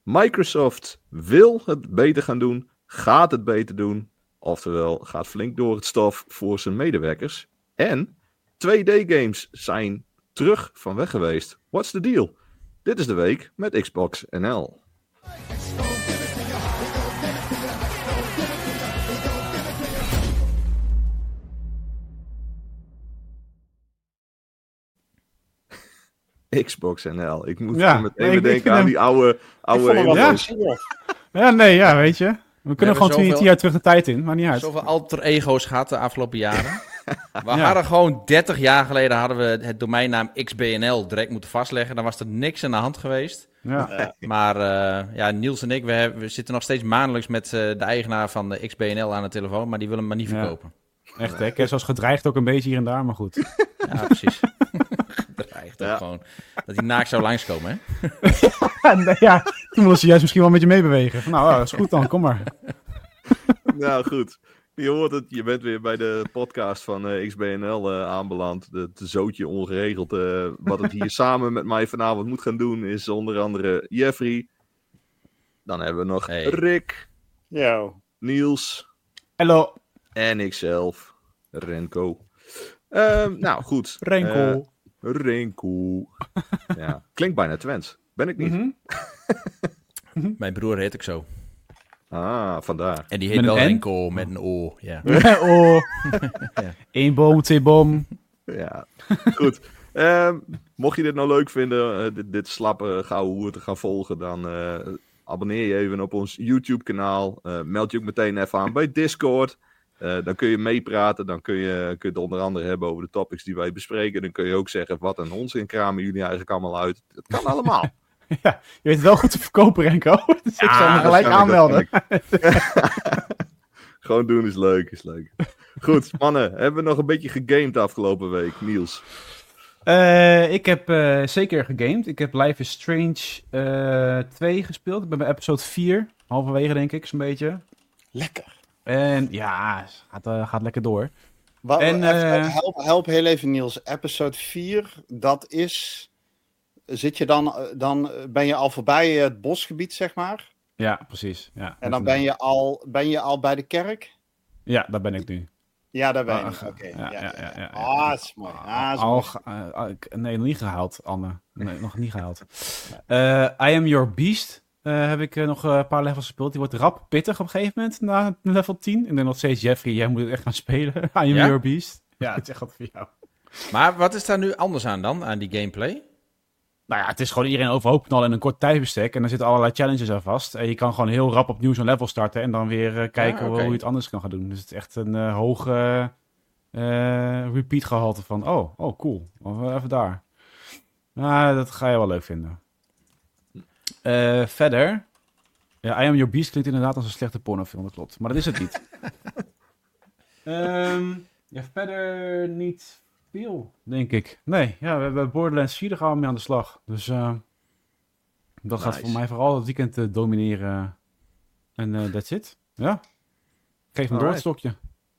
Microsoft wil het beter gaan doen, gaat het beter doen. Oftewel, gaat flink door het stof voor zijn medewerkers. En 2D-games zijn terug van weg geweest. What's the deal? Dit is de week met Xbox NL. Xbox NL. Ik moet meteen denken aan die oude Ja, weet je. We kunnen gewoon 20 jaar terug de tijd in, maar niet uit. Zoveel alter ego's gehad de afgelopen jaren. We hadden gewoon 30 jaar geleden hadden we het domeinnaam XBNL direct moeten vastleggen. Dan was er niks aan de hand geweest. Ja. Maar Niels en ik, we zitten nog steeds maandelijks met de eigenaar van de XBNL aan de telefoon, maar die willen hem maar niet verkopen. Echt, hè? Ik heb zoals gedreigd ook een beetje hier en daar, maar goed. Ja, precies. Gedreigd ook gewoon. Dat hij naakt zou langskomen, hè? Toen wil ze juist misschien wel met je meebewegen. Nou, dat is goed dan, kom maar. Nou, goed. Je hoort het, je bent weer bij de podcast van XBNL aanbeland. Het zootje ongeregeld. Wat het hier samen met mij vanavond moet gaan doen is onder andere Jeffrey. Dan hebben we nog Rick. Yo. Niels. Hallo. En ikzelf, Renko. Nou, goed. Renko. Ja, klinkt bijna Twents. Ben ik niet? Mm-hmm. Mijn broer heet ik zo. Ah, vandaar. En die heet wel Renko met een O. Ja. Ja. 1 boom, 2 boom. Ja, goed. Mocht je dit nou leuk vinden, dit slappe gouden hoer te gaan volgen, dan abonneer je even op ons YouTube-kanaal. Meld je ook meteen even aan bij Discord. Dan kun je meepraten, dan kun je het onder andere hebben over de topics die wij bespreken. Dan kun je ook zeggen, wat een onzin kramen jullie eigenlijk allemaal uit. Dat kan allemaal. Ja, je weet het wel goed te verkopen, Renko. Dus ik zal me gelijk aanmelden. Gewoon doen is leuk, Goed, mannen, hebben we nog een beetje gegamed afgelopen week, Niels? Ik heb zeker gegamed. Ik heb Life is Strange 2 gespeeld. Ik ben bij episode 4, halverwege denk ik, zo'n beetje. Lekker. En ja, gaat lekker door. Help heel even, Niels. Episode 4, dat is... Zit je dan ben je al voorbij het bosgebied, zeg maar? Ja, precies. Ja, en dan ben je al bij de kerk? Ja, daar ben ik nu. Ja, daar ben je. Oké. Ja. Ah, dat is mooi. Nee, nog niet gehaald, Anne. Nee, nog niet gehaald. I Am Your Beast heb ik nog een paar levels gespeeld. Die wordt rap pittig op een gegeven moment na level 10. Ik denk nog steeds, Jeffrey, jij moet het echt gaan spelen. I Am Your Beast. Ja, het is echt wat voor jou. Maar wat is daar nu anders aan dan, aan die gameplay? Nou ja, het is gewoon iedereen overhoop knallen in een kort tijdsbestek. En er zitten allerlei challenges aan vast. En je kan gewoon heel rap opnieuw zo'n level starten. En dan weer kijken hoe je het anders kan gaan doen. Dus het is echt een hoge repeat gehalte van... Oh, cool. Even daar. Nou, dat ga je wel leuk vinden. Verder... Ja, I Am Your Beast klinkt inderdaad als een slechte pornofilm, dat klopt. Maar dat is het niet. Verder niet... veel, denk ik. Nee, ja, we hebben Borderlands 4, daar gaan we mee aan de slag. Dus dat gaat voor mij vooral het weekend domineren. En that's it. Ja. Geef hem door het stokje.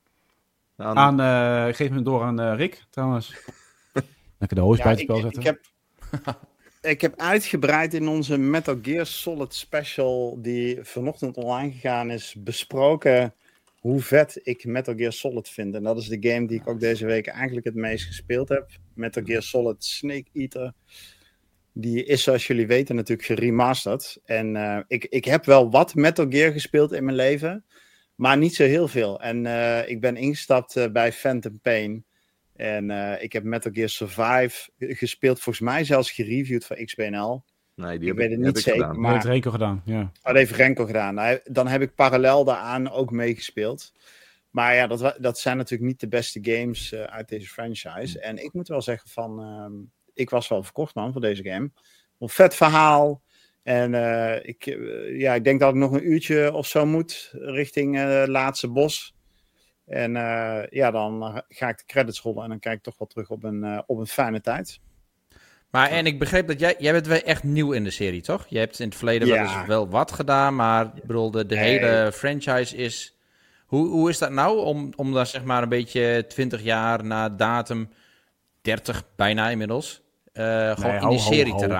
Geef hem door aan Rick, trouwens. Lekker de host bij het spel zetten. Ik heb uitgebreid in onze Metal Gear Solid special, die vanochtend online gegaan is, besproken hoe vet ik Metal Gear Solid vind. En dat is de game die ik ook deze week eigenlijk het meest gespeeld heb. Metal Gear Solid Snake Eater. Die is, zoals jullie weten, natuurlijk geremasterd. En ik heb wel wat Metal Gear gespeeld in mijn leven, maar niet zo heel veel. En ik ben ingestapt bij Phantom Pain. En ik heb Metal Gear Survive gespeeld, volgens mij zelfs gereviewd voor XBNL. Nee, die ik weet het niet zeker. Maar dat heeft Renko gedaan, ja. Dat heeft Renko gedaan. Dan heb ik parallel daaraan ook meegespeeld. Maar ja, dat zijn natuurlijk niet de beste games uit deze franchise. En ik moet wel zeggen van... ik was wel verkocht, man, voor deze game. Een vet verhaal. En ik denk dat ik nog een uurtje of zo moet richting laatste bos. En dan ga ik de credits rollen en dan kijk ik toch wel terug op een fijne tijd. Maar en ik begreep dat jij bent wel echt nieuw in de serie, toch? Je hebt in het verleden wel wat gedaan, maar ik bedoel, de hele franchise is... Hoe is dat nou om daar zeg maar een beetje 20 jaar na datum, 30 bijna inmiddels, gewoon in die serie te raken?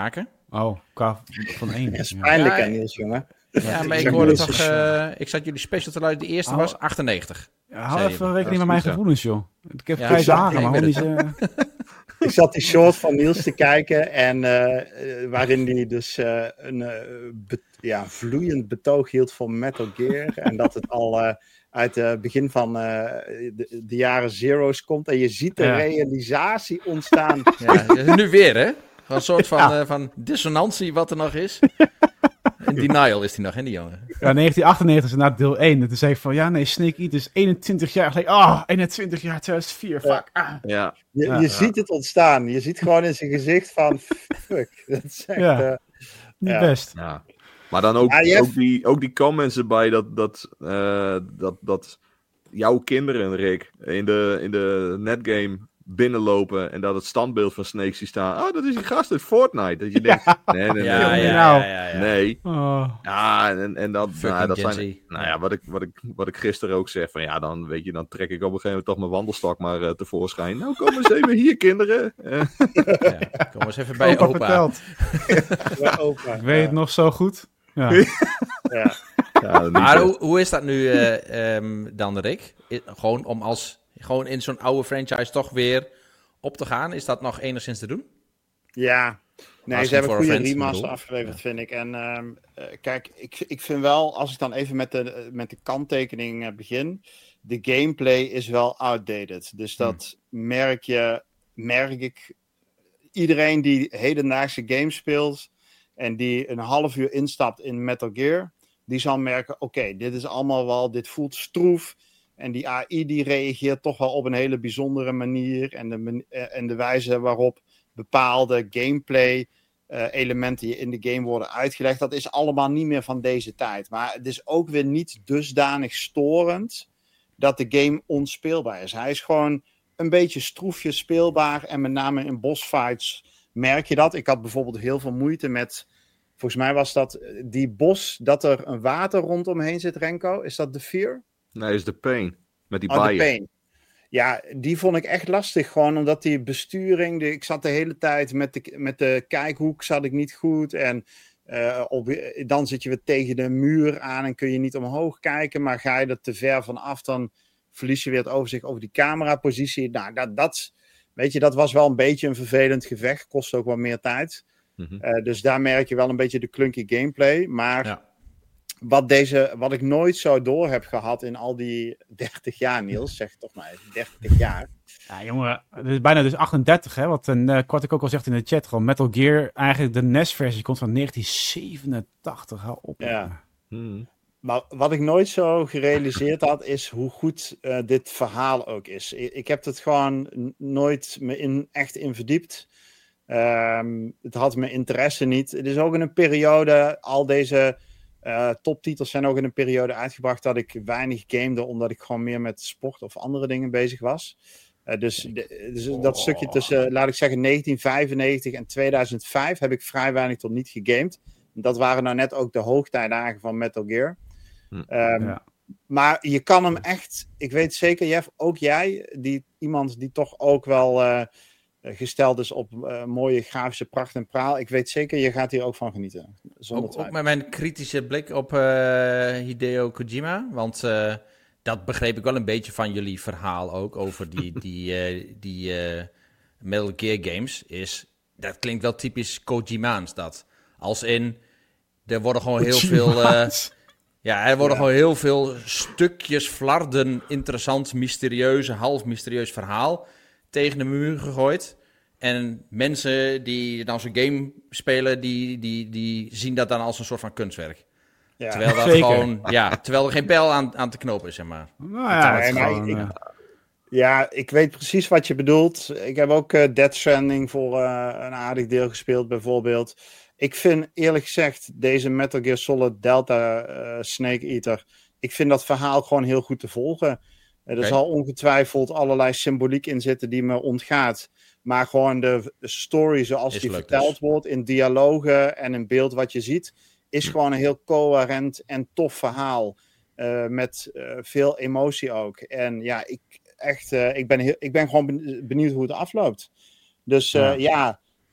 Oh, van 1. Dat is pijnlijk aan Niels, jongen. Ja, maar ik hoorde toch... ik zat jullie special te luisteren. De eerste was 98. Hou even rekening met mijn gevoelens, joh. Ik heb Ja, 5 dagen, maar niet... Ik zat die short van Niels te kijken en waarin hij dus een vloeiend betoog hield voor Metal Gear. En dat het al uit het begin van de jaren zero's komt. En je ziet de realisatie ontstaan. Ja, nu weer, hè? Gewoon een soort van dissonantie wat er nog is. In denial is die nog, hè, die jongen? Ja, 1998 is inderdaad deel 1. En toen zei ik van, ja, nee, Snake Eater is 21 jaar geleden. 21 jaar, 2004, fuck. Ja. Je ziet het ontstaan. Je ziet gewoon in zijn gezicht van, fuck. Dat is echt... niet best. Ja. Maar dan ook die comments erbij dat jouw kinderen, Rick, in de netgame binnenlopen en dat het standbeeld van Snake ziet staan. Oh, dat is die gast uit Fortnite. Dat je denkt, nee. Nee. Oh. Ja, en dat zijn... Gen-Z. Nou ja, wat ik gisteren ook zeg, van ja, dan weet je, dan trek ik op een gegeven moment toch mijn wandelstok maar tevoorschijn. Nou, kom eens even hier, kinderen. Kom eens even bij opa. Bij opa. Ik weet het nog zo goed. Ja. Maar hoe is dat nu dan, Rick? Gewoon om gewoon in zo'n oude franchise toch weer op te gaan? Is dat nog enigszins te doen? Ja. Nee, ze hebben een goede remaster afgeleverd, vind ik. En kijk, ik vind wel, als ik dan even met de kanttekening begin, de gameplay is wel outdated. Dus dat merk ik. Iedereen die hedendaagse games speelt en die een half uur instapt in Metal Gear, die zal merken, oké, dit is allemaal wel, dit voelt stroef. En die AI die reageert toch wel op een hele bijzondere manier. En de wijze waarop bepaalde gameplay elementen in de game worden uitgelegd. Dat is allemaal niet meer van deze tijd. Maar het is ook weer niet dusdanig storend dat de game onspeelbaar is. Hij is gewoon een beetje stroefjes speelbaar. En met name in bossfights merk je dat. Ik had bijvoorbeeld heel veel moeite met... Volgens mij was dat die bos dat er een water rondomheen zit, Renko. Is dat de Fear? Nee, is de Pain. Met die de Pain. Ja, die vond ik echt lastig. Gewoon omdat die besturing... ik zat de hele tijd met de kijkhoek zat ik niet goed. En dan zit je weer tegen de muur aan en kun je niet omhoog kijken. Maar ga je er te ver van af, dan verlies je weer het overzicht over die camerapositie. Nou, dat was wel een beetje een vervelend gevecht. Kost ook wat meer tijd. Mm-hmm. Dus daar merk je wel een beetje de clunky gameplay. Maar... Ja. Wat ik nooit zo door heb gehad in al die 30 jaar, Niels, zeg toch maar even, 30 jaar. Ja, jongen, het is bijna dus 38, hè, wat ik ook al zegt in de chat, gewoon Metal Gear, eigenlijk de NES-versie komt van 1987, hou op. Ja. Maar wat ik nooit zo gerealiseerd had, is hoe goed dit verhaal ook is. Ik heb het gewoon nooit echt in verdiept. Het had mijn interesse niet. Het is ook in een periode, al deze... toptitels zijn ook in een periode uitgebracht dat ik weinig gamede, omdat ik gewoon meer met sport of andere dingen bezig was. Dus dat stukje tussen, laat ik zeggen, 1995 en 2005 heb ik vrij weinig tot niet gegamed. Dat waren nou net ook de hoogtijdagen van Metal Gear. Maar je kan hem echt, ik weet zeker, Jeff, ook jij, iemand die toch ook wel... gesteld is op mooie grafische pracht en praal. Ik weet zeker, je gaat hier ook van genieten. Ook met mijn kritische blik op Hideo Kojima. Want dat begreep ik wel een beetje van jullie verhaal ook over die Metal Gear games. Dat klinkt wel typisch Kojimaans dat. Als in, er worden gewoon heel veel... er worden gewoon heel veel stukjes flarden, interessant, half mysterieus verhaal tegen de muur gegooid. En mensen die dan zo'n game spelen, die zien dat dan als een soort van kunstwerk. Ja, terwijl dat gewoon, terwijl er geen pijl aan te knopen is, zeg maar. Nou ja, ik weet precies wat je bedoelt. Ik heb ook Death Stranding voor een aardig deel gespeeld, bijvoorbeeld. Ik vind, eerlijk gezegd, deze Metal Gear Solid Delta Snake Eater, ik vind dat verhaal gewoon heel goed te volgen. Er zal ongetwijfeld allerlei symboliek in zitten die me ontgaat. Maar gewoon de story zoals die verteld wordt in dialogen en in beeld wat je ziet, is gewoon een heel coherent en tof verhaal. Met veel emotie ook. En ja, ik ben gewoon benieuwd hoe het afloopt. Dus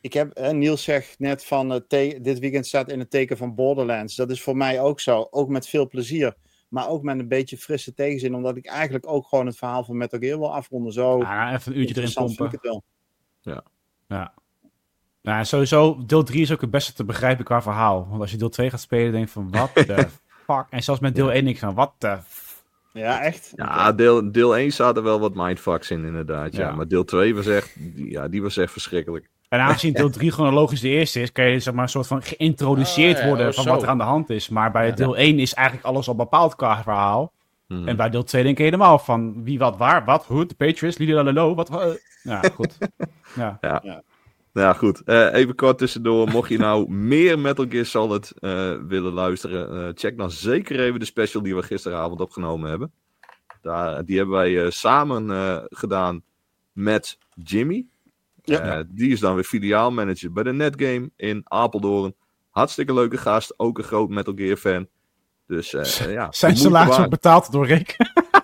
Niels zegt net van dit weekend staat in het teken van Borderlands. Dat is voor mij ook zo. Ook met veel plezier. Maar ook met een beetje frisse tegenzin. Omdat ik eigenlijk ook gewoon het verhaal van Metal Gear wil afronden. Zo even een uurtje erin pompen. Vind ik het wel. Ja. Nou, sowieso, deel 3 is ook het beste te begrijpen qua verhaal. Want als je deel 2 gaat spelen, denk je van, what the fuck? En zelfs met deel 1 denk ik van, what the Ja, echt? Ja, deel 1 zaten wel wat mindfucks in, inderdaad. Ja. Maar deel 2 was echt, die was echt verschrikkelijk. En aangezien deel 3 chronologisch de eerste is, kan je zeg maar een soort van geïntroduceerd worden van wat er aan de hand is. Maar bij deel 1 is eigenlijk alles al bepaald qua verhaal. En bij deel 2 denk je helemaal van wie, wat, waar, wat, hoe, de Patriots, Lidl, wat. Ja, goed. Ja, goed. Even kort tussendoor. Mocht je nou meer Metal Gear Solid willen luisteren, check dan zeker even de special die we gisteravond opgenomen hebben. Die hebben wij samen gedaan met Jimmy. Ja. Die is dan weer filiaalmanager bij de Netgame in Apeldoorn. Hartstikke leuke gast, ook een groot Metal Gear fan. Dus zijn salaris ook betaald door Rick?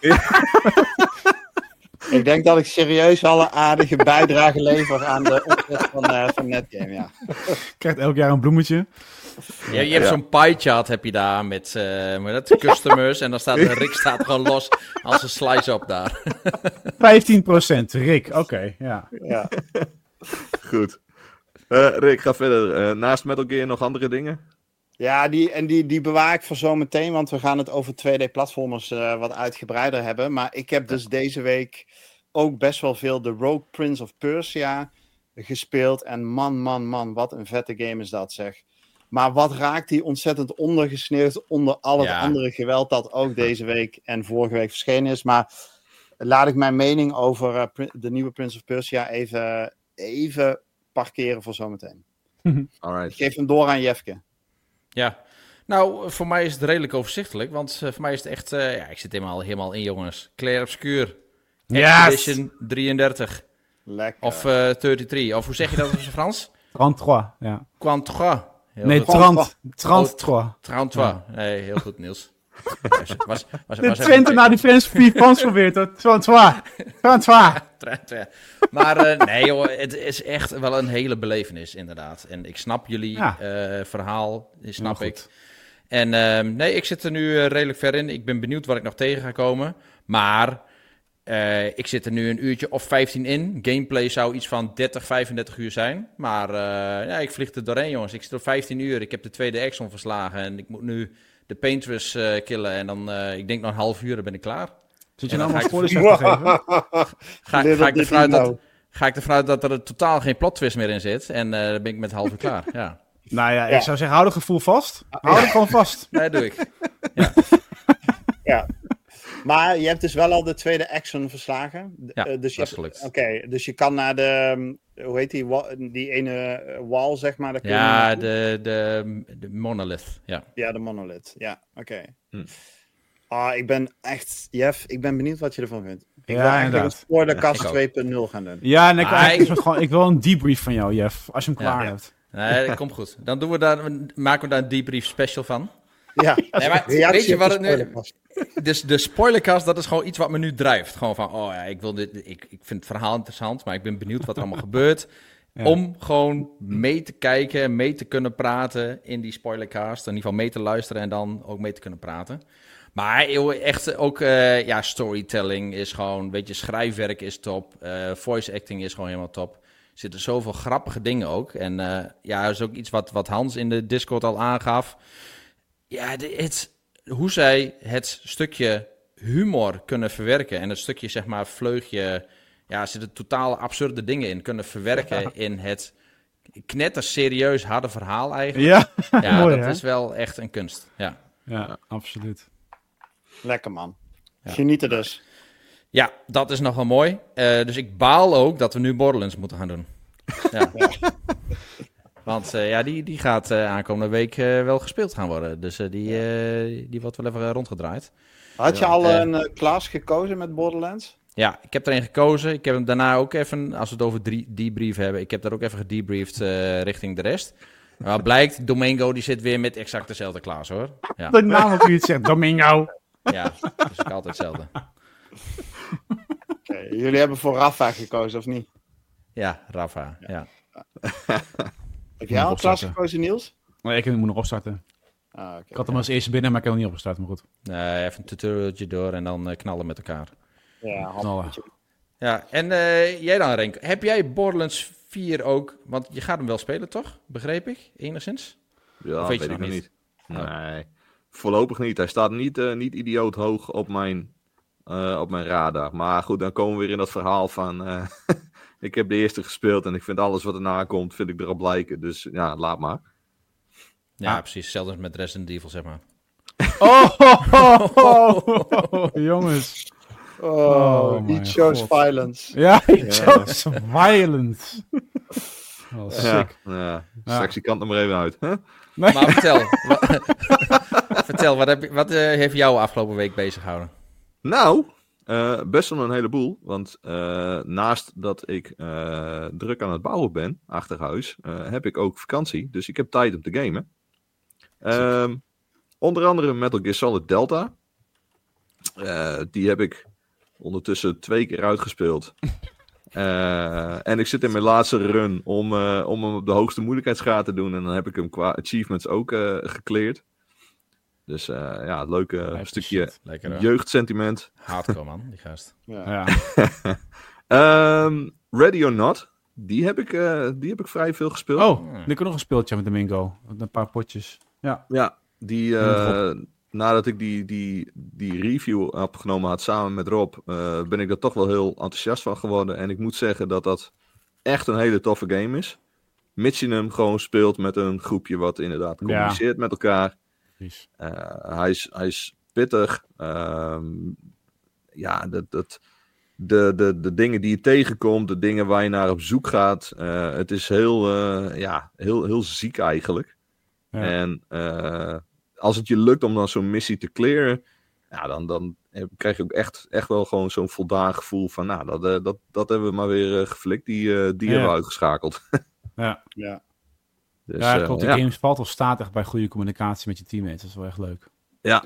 Ik denk dat ik serieus al een aardige bijdrage lever aan de opzet van Netgame, ja. Krijgt elk jaar een bloemetje. Ja, je hebt zo'n pie chart heb je daar met customers en dan staat Rick staat gewoon los als een slice op daar. 15% Rick, oké, ja. Goed. Rick, ga verder. Naast Metal Gear nog andere dingen? Ja, die bewaar ik voor zometeen, want we gaan het over 2D-platformers wat uitgebreider hebben. Maar ik heb dus deze week ook best wel veel de Rogue Prince of Persia gespeeld. En man, wat een vette game is dat, zeg. Maar wat raakt die ontzettend ondergesneeuwd onder al het andere geweld dat ook deze week en vorige week verschenen is. Maar laat ik mijn mening over de nieuwe Prince of Persia even parkeren voor zometeen. Alright. Ik geef hem door aan Jefke. Ja, nou, voor mij is het redelijk overzichtelijk, want voor mij is het echt, ik zit helemaal in, jongens. Clair Obscur, Expedition 33, lekker. Of 33, of hoe zeg je dat in Frans? 33, ja. Quantois. Nee, 33. 33, nee, heel goed, Niels. De Twente naar die Frans probeert, 33. Maar nee joh, het is echt wel een hele belevenis inderdaad. En ik snap jullie verhaal, snap ik. En nee, ik zit er nu redelijk ver in. Ik ben benieuwd waar ik nog tegen ga komen. Maar ik zit er nu een uurtje of 15 in. Gameplay zou iets van 30, 35 uur zijn. Maar ik vlieg er doorheen jongens. Ik zit er 15 uur. Ik heb de tweede Exxon verslagen. En ik moet nu de Paintress killen. En dan, ik denk nog een half uur, dan ben ik klaar. Zit je nou maar spoilers te geven? Ga ik ervan uit dat er totaal geen plot twist meer in zit. En dan ben ik met een half uur klaar. Ja. Nou ja, ik zou zeggen, hou het gevoel vast. Hou het gewoon vast. Nee, dat doe ik. Ja. Maar je hebt dus wel al de tweede Exxon verslagen. Ja, dus dat is gelukt. Oké, dus je kan naar de, hoe heet die ene wall, zeg maar. Ja, de Monolith. Ja, de Monolith. Ja, oké. Ik ben echt, Jeff, ik ben benieuwd wat je ervan vindt. Ik wil eigenlijk een spoilercast 2.0 gaan doen. Ja, en ik wil een debrief van jou, Jeff, als je hem klaar hebt. Nee, dat komt goed. Dan maken we daar een debrief special van. Ja, nee, maar weet je wat het nu... Dus de spoilercast, dat is gewoon iets wat me nu drijft. Gewoon van, ik wil dit... Ik vind het verhaal interessant, maar ik ben benieuwd wat er allemaal gebeurt. Ja. Om gewoon mee te kijken, mee te kunnen praten in die spoilercast. In ieder geval mee te luisteren en dan ook mee te kunnen praten. Maar echt ook, storytelling is gewoon... Weet je, schrijfwerk is top. Voice acting is gewoon helemaal top. Er zitten zoveel grappige dingen ook. En dat is ook iets wat Hans in de Discord al aangaf. Ja, hoe zij het stukje humor kunnen verwerken en het stukje, zeg maar, vleugje... Ja, er zitten totale absurde dingen in kunnen verwerken in het knetterserieus harde verhaal eigenlijk. Ja, mooi, dat is wel echt een kunst. Ja, absoluut. Lekker man. Ja. Geniet er dus. Ja, dat is nog wel mooi. Dus ik baal ook dat we nu Borderlands moeten gaan doen. Ja. Want die gaat aankomende week wel gespeeld gaan worden. Dus die wordt wel even rondgedraaid. Had je al een klas gekozen met Borderlands? Ja, ik heb er een gekozen. Ik heb hem daarna ook even, als we het over debrief hebben... Ik heb daar ook even gedebriefd richting de rest. Maar blijkt, Domingo die zit weer met exact dezelfde klas, hoor. Ja. De naam op wie het zegt, Domingo. Ja, dat is ook altijd hetzelfde. Okay, jullie hebben voor Rafa gekozen, of niet? Ja, Rafa, ja. Heb jij al klas gekozen, Niels? Nee, ik moet nog opstarten. Ik had hem als eerste binnen, maar ik heb hem niet opgestart, maar goed. Nee, even een tutorialtje door en dan knallen met elkaar. Ja, knallen. Ja, en jij dan, Renk. Heb jij Borderlands 4 ook? Want je gaat hem wel spelen, toch? Begreep ik, enigszins? Ja, weet ik nog niet. Nee, voorlopig niet. Hij staat niet idioot hoog op mijn radar. Maar goed, dan komen we weer in dat verhaal van... ik heb de eerste gespeeld en ik vind alles wat erna komt, vind ik erop lijken. Dus ja, laat maar. Ja, precies. Hetzelfde met Resident Evil, zeg maar. Jongens. He shows violence. Ja, he shows violence. Sick. Ja. Sexy kant er maar even uit. Hè? Nee. Maar vertel, wat heeft jou afgelopen week bezig gehouden? Nou, best wel een heleboel. Want naast dat ik druk aan het bouwen ben, achter huis, heb ik ook vakantie. Dus ik heb tijd om te gamen. Onder andere Metal Gear Solid Delta. Die heb ik ondertussen 2 keer uitgespeeld. En ik zit in mijn laatste run om hem op de hoogste moeilijkheidsgraad te doen. En dan heb ik hem qua achievements ook gecleared. Dus leuk stukje jeugdsentiment. Hardcore, man, die gast. Ja. Ready or Not. Die heb ik vrij veel gespeeld. Oh, die heb ik nog een speeltje met de Mingo. Een paar potjes. Ja, die... Nadat ik die review opgenomen had samen met Rob, ben ik er toch wel heel enthousiast van geworden. En ik moet zeggen dat dat echt een hele toffe game is. Mits je hem gewoon speelt met een groepje wat inderdaad communiceert met elkaar. Hij is pittig. De dingen die je tegenkomt, de dingen waar je naar op zoek gaat. Het is heel ziek eigenlijk. Ja. En... als het je lukt om dan zo'n missie te clearen, ja, dan krijg je ook echt wel gewoon zo'n voldaan gevoel van, nou, dat hebben we maar weer geflikt, die hebben we uitgeschakeld. Ja. Dus, klopt. De game valt of staat echt bij goede communicatie met je teammates. Dat is wel echt leuk. Ja.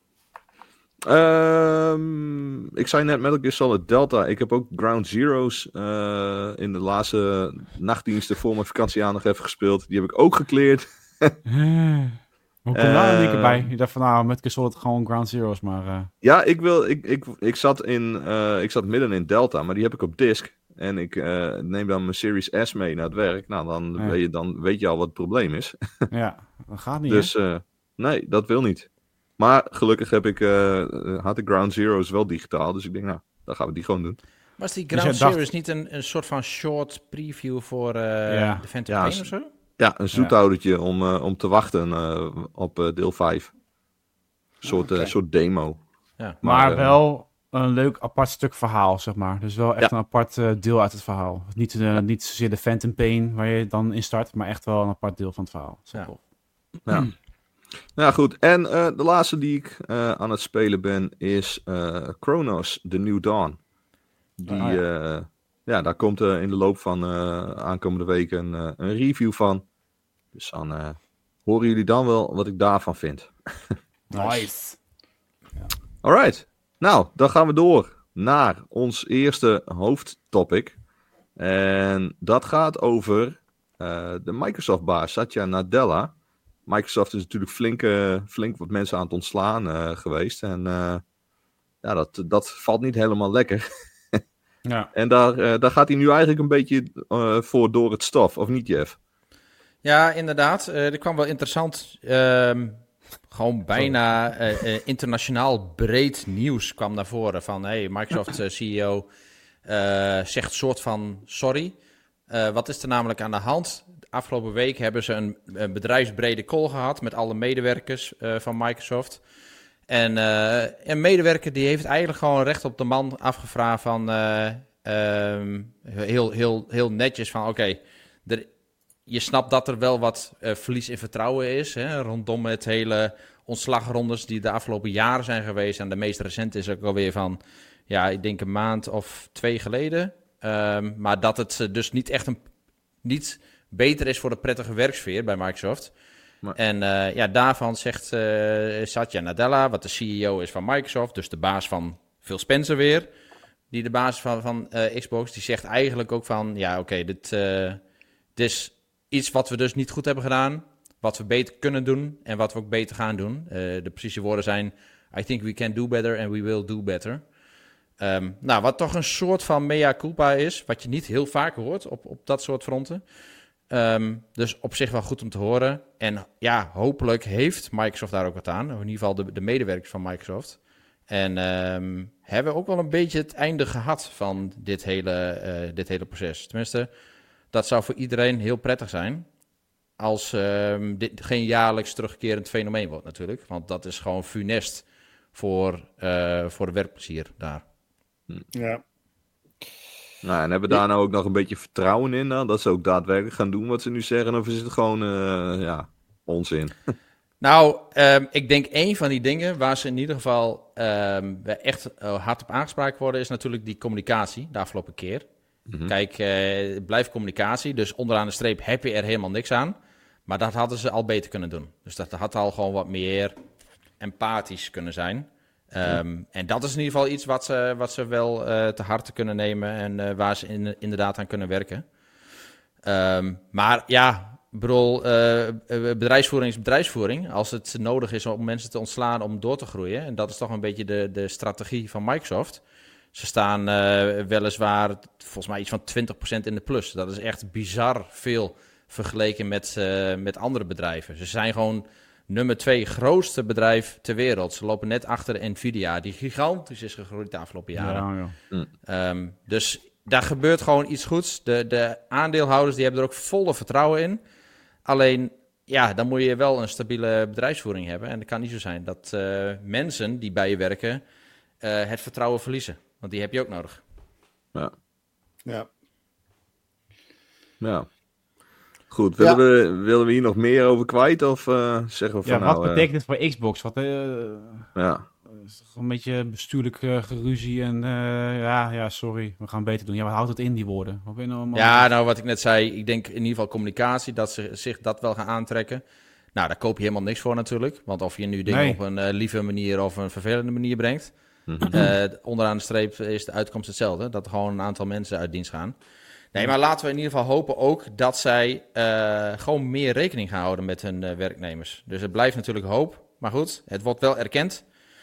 Ik zei net Metal Gear Solid Delta. Ik heb ook Ground Zeroes in de laatste nachtdiensten voor mijn vakantie aan nog even gespeeld. Die heb ik ook gecleared. Hoe kom je daar niet bij? Je dacht van, met Solid gewoon Ground Zeroes, maar... Ja, ik zat midden in Delta, maar die heb ik op disk. En ik neem dan mijn Series S mee naar het werk. Nou, dan weet je al wat het probleem is. Ja, dat gaat niet, dus nee, dat wil niet. Maar gelukkig had ik Ground Zeroes wel digitaal. Dus ik denk, nou, dan gaan we die gewoon doen. Was die Ground Zeroes niet een soort van short preview voor de Phantom Pain of zo? Ja, een zoethoudertje om te wachten op deel 5. Een soort demo. Ja. Maar wel een leuk apart stuk verhaal, zeg maar. Dus wel echt een apart deel uit het verhaal. Niet zozeer de Phantom Pain waar je dan in start, maar echt wel een apart deel van het verhaal. Ja, goed. En de laatste die ik aan het spelen ben is Chronos, The New Dawn. Daar komt in de loop van aankomende weken een review van. Dus dan horen jullie dan wel wat ik daarvan vind. Nice. Alright. Nou, dan gaan we door naar ons eerste hoofdtopic. En dat gaat over de Microsoft-baas Satya Nadella. Microsoft is natuurlijk flink wat mensen aan het ontslaan geweest. En dat valt niet helemaal lekker. Ja. En daar gaat hij nu eigenlijk een beetje voor door het stof, of niet, Jeff? Ja, inderdaad. Er kwam wel interessant, gewoon bijna internationaal breed nieuws kwam naar voren. Van, Microsoft CEO zegt soort van sorry. Wat is er namelijk aan de hand? Afgelopen week hebben ze een bedrijfsbrede call gehad met alle medewerkers van Microsoft. En een medewerker die heeft eigenlijk gewoon recht op de man afgevraagd van heel netjes van oké, je snapt dat er wel wat verlies in vertrouwen is hè, rondom het hele ontslagrondes die de afgelopen jaren zijn geweest. En de meest recente is ook alweer van, ik denk een maand of 2 geleden. Maar dat het dus niet echt niet beter is voor de prettige werksfeer bij Microsoft. Maar... En daarvan zegt Satya Nadella, wat de CEO is van Microsoft, dus de baas van Phil Spencer weer, die de baas van Xbox, die zegt eigenlijk ook van, is iets wat we dus niet goed hebben gedaan, wat we beter kunnen doen en wat we ook beter gaan doen. De precieze woorden zijn, I think we can do better and we will do better. Wat toch een soort van mea culpa is, wat je niet heel vaak hoort op dat soort fronten. Dus op zich wel goed om te horen. En ja, hopelijk heeft Microsoft daar ook wat aan. In ieder geval de medewerkers van Microsoft. En hebben we ook wel een beetje het einde gehad van dit hele proces. Tenminste, dat zou voor iedereen heel prettig zijn. Als dit geen jaarlijks terugkerend fenomeen wordt natuurlijk. Want dat is gewoon funest voor de werkplezier daar. Ja. Nou, en hebben we daar nou ook nog een beetje vertrouwen in dan? Dat ze ook daadwerkelijk gaan doen wat ze nu zeggen? Of is het gewoon onzin? Nou, ik denk een van die dingen waar ze in ieder geval echt hard op aangesproken worden, is natuurlijk die communicatie de afgelopen keer. Mm-hmm. Kijk, het blijft communicatie, dus onderaan de streep heb je er helemaal niks aan. Maar dat hadden ze al beter kunnen doen. Dus dat had al gewoon wat meer empathisch kunnen zijn. En dat is in ieder geval iets wat ze wel te harte kunnen nemen en waar ze inderdaad aan kunnen werken. Maar ja, ik bedoel, bedrijfsvoering is bedrijfsvoering. Als het nodig is om mensen te ontslaan om door te groeien. En dat is toch een beetje de strategie van Microsoft. Ze staan weliswaar volgens mij iets van 20% in de plus. Dat is echt bizar veel vergeleken met andere bedrijven. Ze zijn gewoon nummer 2 grootste bedrijf ter wereld. Ze lopen net achter Nvidia, die gigantisch is gegroeid de afgelopen jaren. Ja. Dus daar gebeurt gewoon iets goeds. De aandeelhouders die hebben er ook volle vertrouwen in. Alleen, ja, dan moet je wel een stabiele bedrijfsvoering hebben. En het kan niet zo zijn dat mensen die bij je werken het vertrouwen verliezen. Want die heb je ook nodig. Ja. Goed, willen we hier nog meer over kwijt? Of zeggen we van wat betekent het voor Xbox? Is toch een beetje bestuurlijk geruzie en sorry, we gaan beter doen. Ja, wat houdt het in, die woorden? Wat ben je nou allemaal... Ja, nou, wat ik net zei, ik denk in ieder geval communicatie, dat ze zich dat wel gaan aantrekken. Nou, daar koop je helemaal niks voor natuurlijk. Want of je nu dingen op een lieve manier of een vervelende manier brengt. Onderaan de streep is de uitkomst hetzelfde. Dat er gewoon een aantal mensen uit dienst gaan. Nee, maar laten we in ieder geval hopen ook dat zij gewoon meer rekening gaan houden met hun werknemers. Dus het blijft natuurlijk hoop. Maar goed, het wordt wel erkend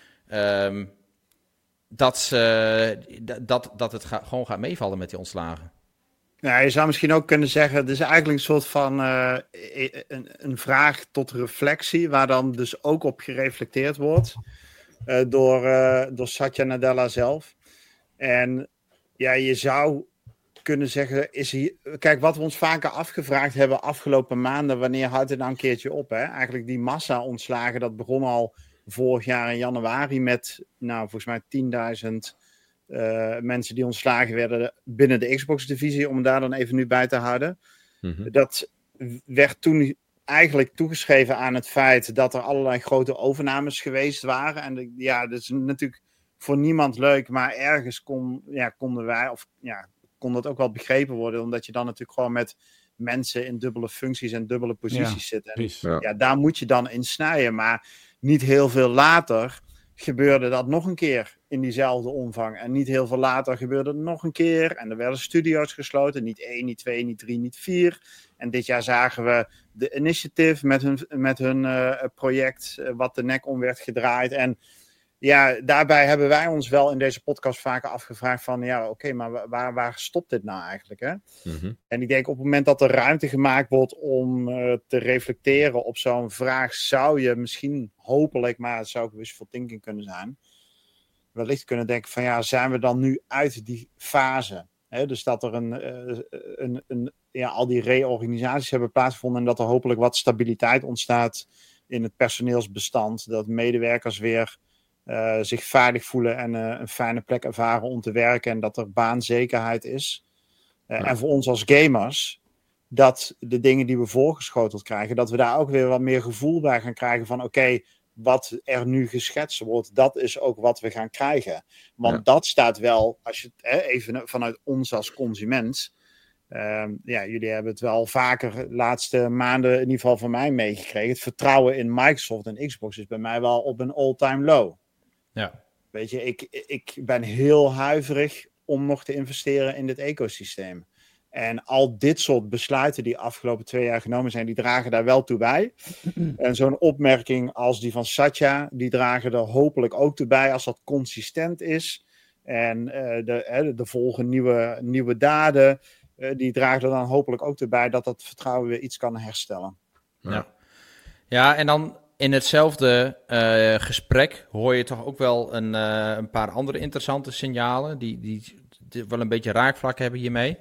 dat het gewoon gaat meevallen met die ontslagen. Ja, je zou misschien ook kunnen zeggen, het is eigenlijk een soort van een vraag tot reflectie, waar dan dus ook op gereflecteerd wordt door Satya Nadella zelf. En ja, je zou kunnen zeggen, kijk, wat we ons vaker afgevraagd hebben afgelopen maanden, wanneer houdt het nou een keertje op? Hè? Eigenlijk die massa-ontslagen, dat begon al vorig jaar in januari met, volgens mij 10.000 mensen die ontslagen werden binnen de Xbox-divisie, om daar dan even nu bij te houden. Mm-hmm. Dat werd toen eigenlijk toegeschreven aan het feit dat er allerlei grote overnames geweest waren. En dat is natuurlijk voor niemand leuk, maar ergens konden wij, kon dat ook wel begrepen worden, omdat je dan natuurlijk gewoon met mensen in dubbele functies en dubbele posities zit. En daar moet je dan in snijden. Maar niet heel veel later gebeurde dat nog een keer in diezelfde omvang. En niet heel veel later gebeurde het nog een keer. En er werden studio's gesloten. Niet 1, niet 2, niet 3, niet 4. En dit jaar zagen we de Initiative met hun project wat de nek om werd gedraaid. En ja, daarbij hebben wij ons wel in deze podcast vaker afgevraagd van, maar waar stopt dit nou eigenlijk? Hè? Mm-hmm. En ik denk op het moment dat er ruimte gemaakt wordt om te reflecteren op zo'n vraag, zou je misschien hopelijk, maar het zou ook wishful thinking kunnen zijn, wellicht kunnen denken van, zijn we dan nu uit die fase? Hè? Dus dat er al die reorganisaties hebben plaatsgevonden en dat er hopelijk wat stabiliteit ontstaat in het personeelsbestand, dat medewerkers weer zich veilig voelen en een fijne plek ervaren om te werken en dat er baanzekerheid is. En voor ons als gamers, dat de dingen die we voorgeschoteld krijgen, dat we daar ook weer wat meer gevoel bij gaan krijgen van oké, wat er nu geschetst wordt, dat is ook wat we gaan krijgen. Want dat staat wel, als je het even vanuit ons als consument, jullie hebben het wel vaker de laatste maanden in ieder geval van mij meegekregen. Het vertrouwen in Microsoft en Xbox is bij mij wel op een all-time low. Ja. Weet je, ik ben heel huiverig om nog te investeren in dit ecosysteem. En al dit soort besluiten die afgelopen 2 jaar genomen zijn, die dragen daar wel toe bij. En zo'n opmerking als die van Satya, die dragen er hopelijk ook toe bij als dat consistent is. En de volgende nieuwe daden, die dragen er dan hopelijk ook toe bij dat dat vertrouwen weer iets kan herstellen. Ja, en dan in hetzelfde gesprek hoor je toch ook wel een paar andere interessante signalen die wel een beetje raakvlak hebben hiermee.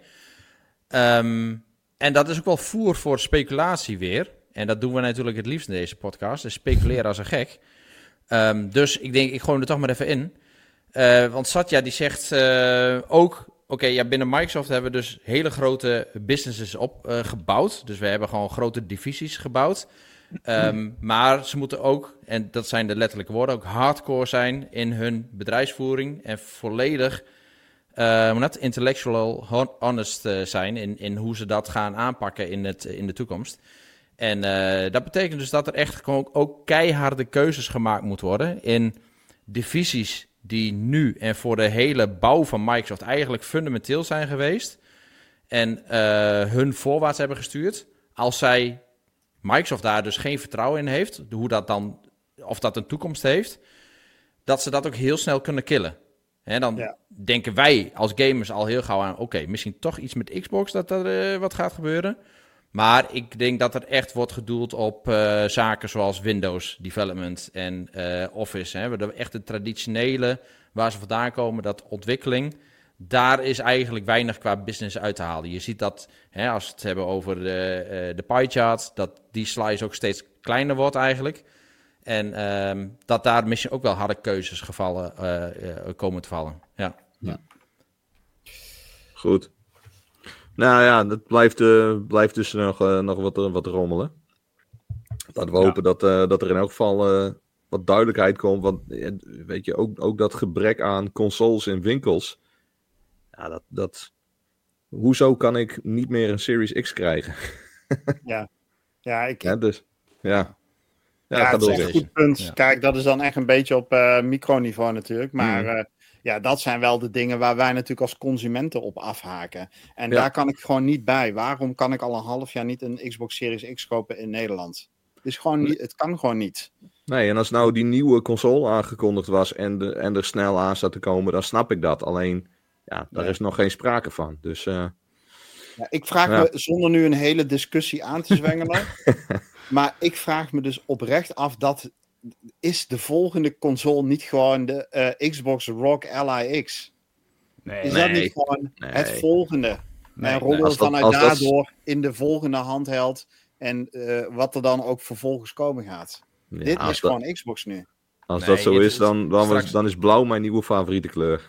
En dat is ook wel voer voor speculatie weer. En dat doen we natuurlijk het liefst in deze podcast. Dus speculeren als een gek. Dus ik denk, ik gooi hem er toch maar even in. Want Satya die zegt ook... Oké, binnen Microsoft hebben we dus hele grote businesses opgebouwd. Dus we hebben gewoon grote divisies gebouwd. Maar ze moeten ook, en dat zijn de letterlijke woorden, ook hardcore zijn in hun bedrijfsvoering. En volledig intellectual honest zijn in hoe ze dat gaan aanpakken in de toekomst. En dat betekent dus dat er echt gewoon ook keiharde keuzes gemaakt moeten worden in divisies die nu en voor de hele bouw van Microsoft eigenlijk fundamenteel zijn geweest. En hun voorwaarts hebben gestuurd. Als Microsoft daar dus geen vertrouwen in heeft, hoe dat dan, of dat een toekomst heeft, dat ze dat ook heel snel kunnen killen. En dan denken wij als gamers al heel gauw aan, misschien toch iets met Xbox dat er wat gaat gebeuren. Maar ik denk dat er echt wordt gedoeld op zaken zoals Windows Development en Office. Hè. We echt de traditionele, waar ze vandaan komen, dat ontwikkeling. Daar is eigenlijk weinig qua business uit te halen. Je ziet dat, als we het hebben over de pie chart, dat die slice ook steeds kleiner wordt eigenlijk. En dat daar misschien ook wel harde keuzes komen te vallen. Ja. Goed. Nou ja, dat blijft dus nog wat rommelen. Laten we hopen dat er in elk geval wat duidelijkheid komt. Want weet je, ook dat gebrek aan consoles in winkels. Ja, hoezo kan ik niet meer een Series X krijgen? Dus, ja, dat is echt een goed punt. Ja. Kijk, dat is dan echt een beetje op microniveau natuurlijk. Maar dat zijn wel de dingen waar wij natuurlijk als consumenten op afhaken. En daar kan ik gewoon niet bij. Waarom kan ik al een half jaar niet een Xbox Series X kopen in Nederland? Het kan gewoon niet. Nee, en als nou die nieuwe console aangekondigd was en er snel aan staat te komen, dan snap ik dat. Alleen, daar is nog geen sprake van. Dus, ik vraag me, zonder nu een hele discussie aan te zwengelen, maar ik vraag me dus oprecht af is de volgende console niet gewoon de Xbox Rock Ally X? Is dat niet gewoon het volgende? En rollen vanuit daardoor in de volgende handheld en wat er dan ook vervolgens komen gaat. Dit is gewoon Xbox nu. Als dat zo is, dan is blauw mijn nieuwe favoriete kleur.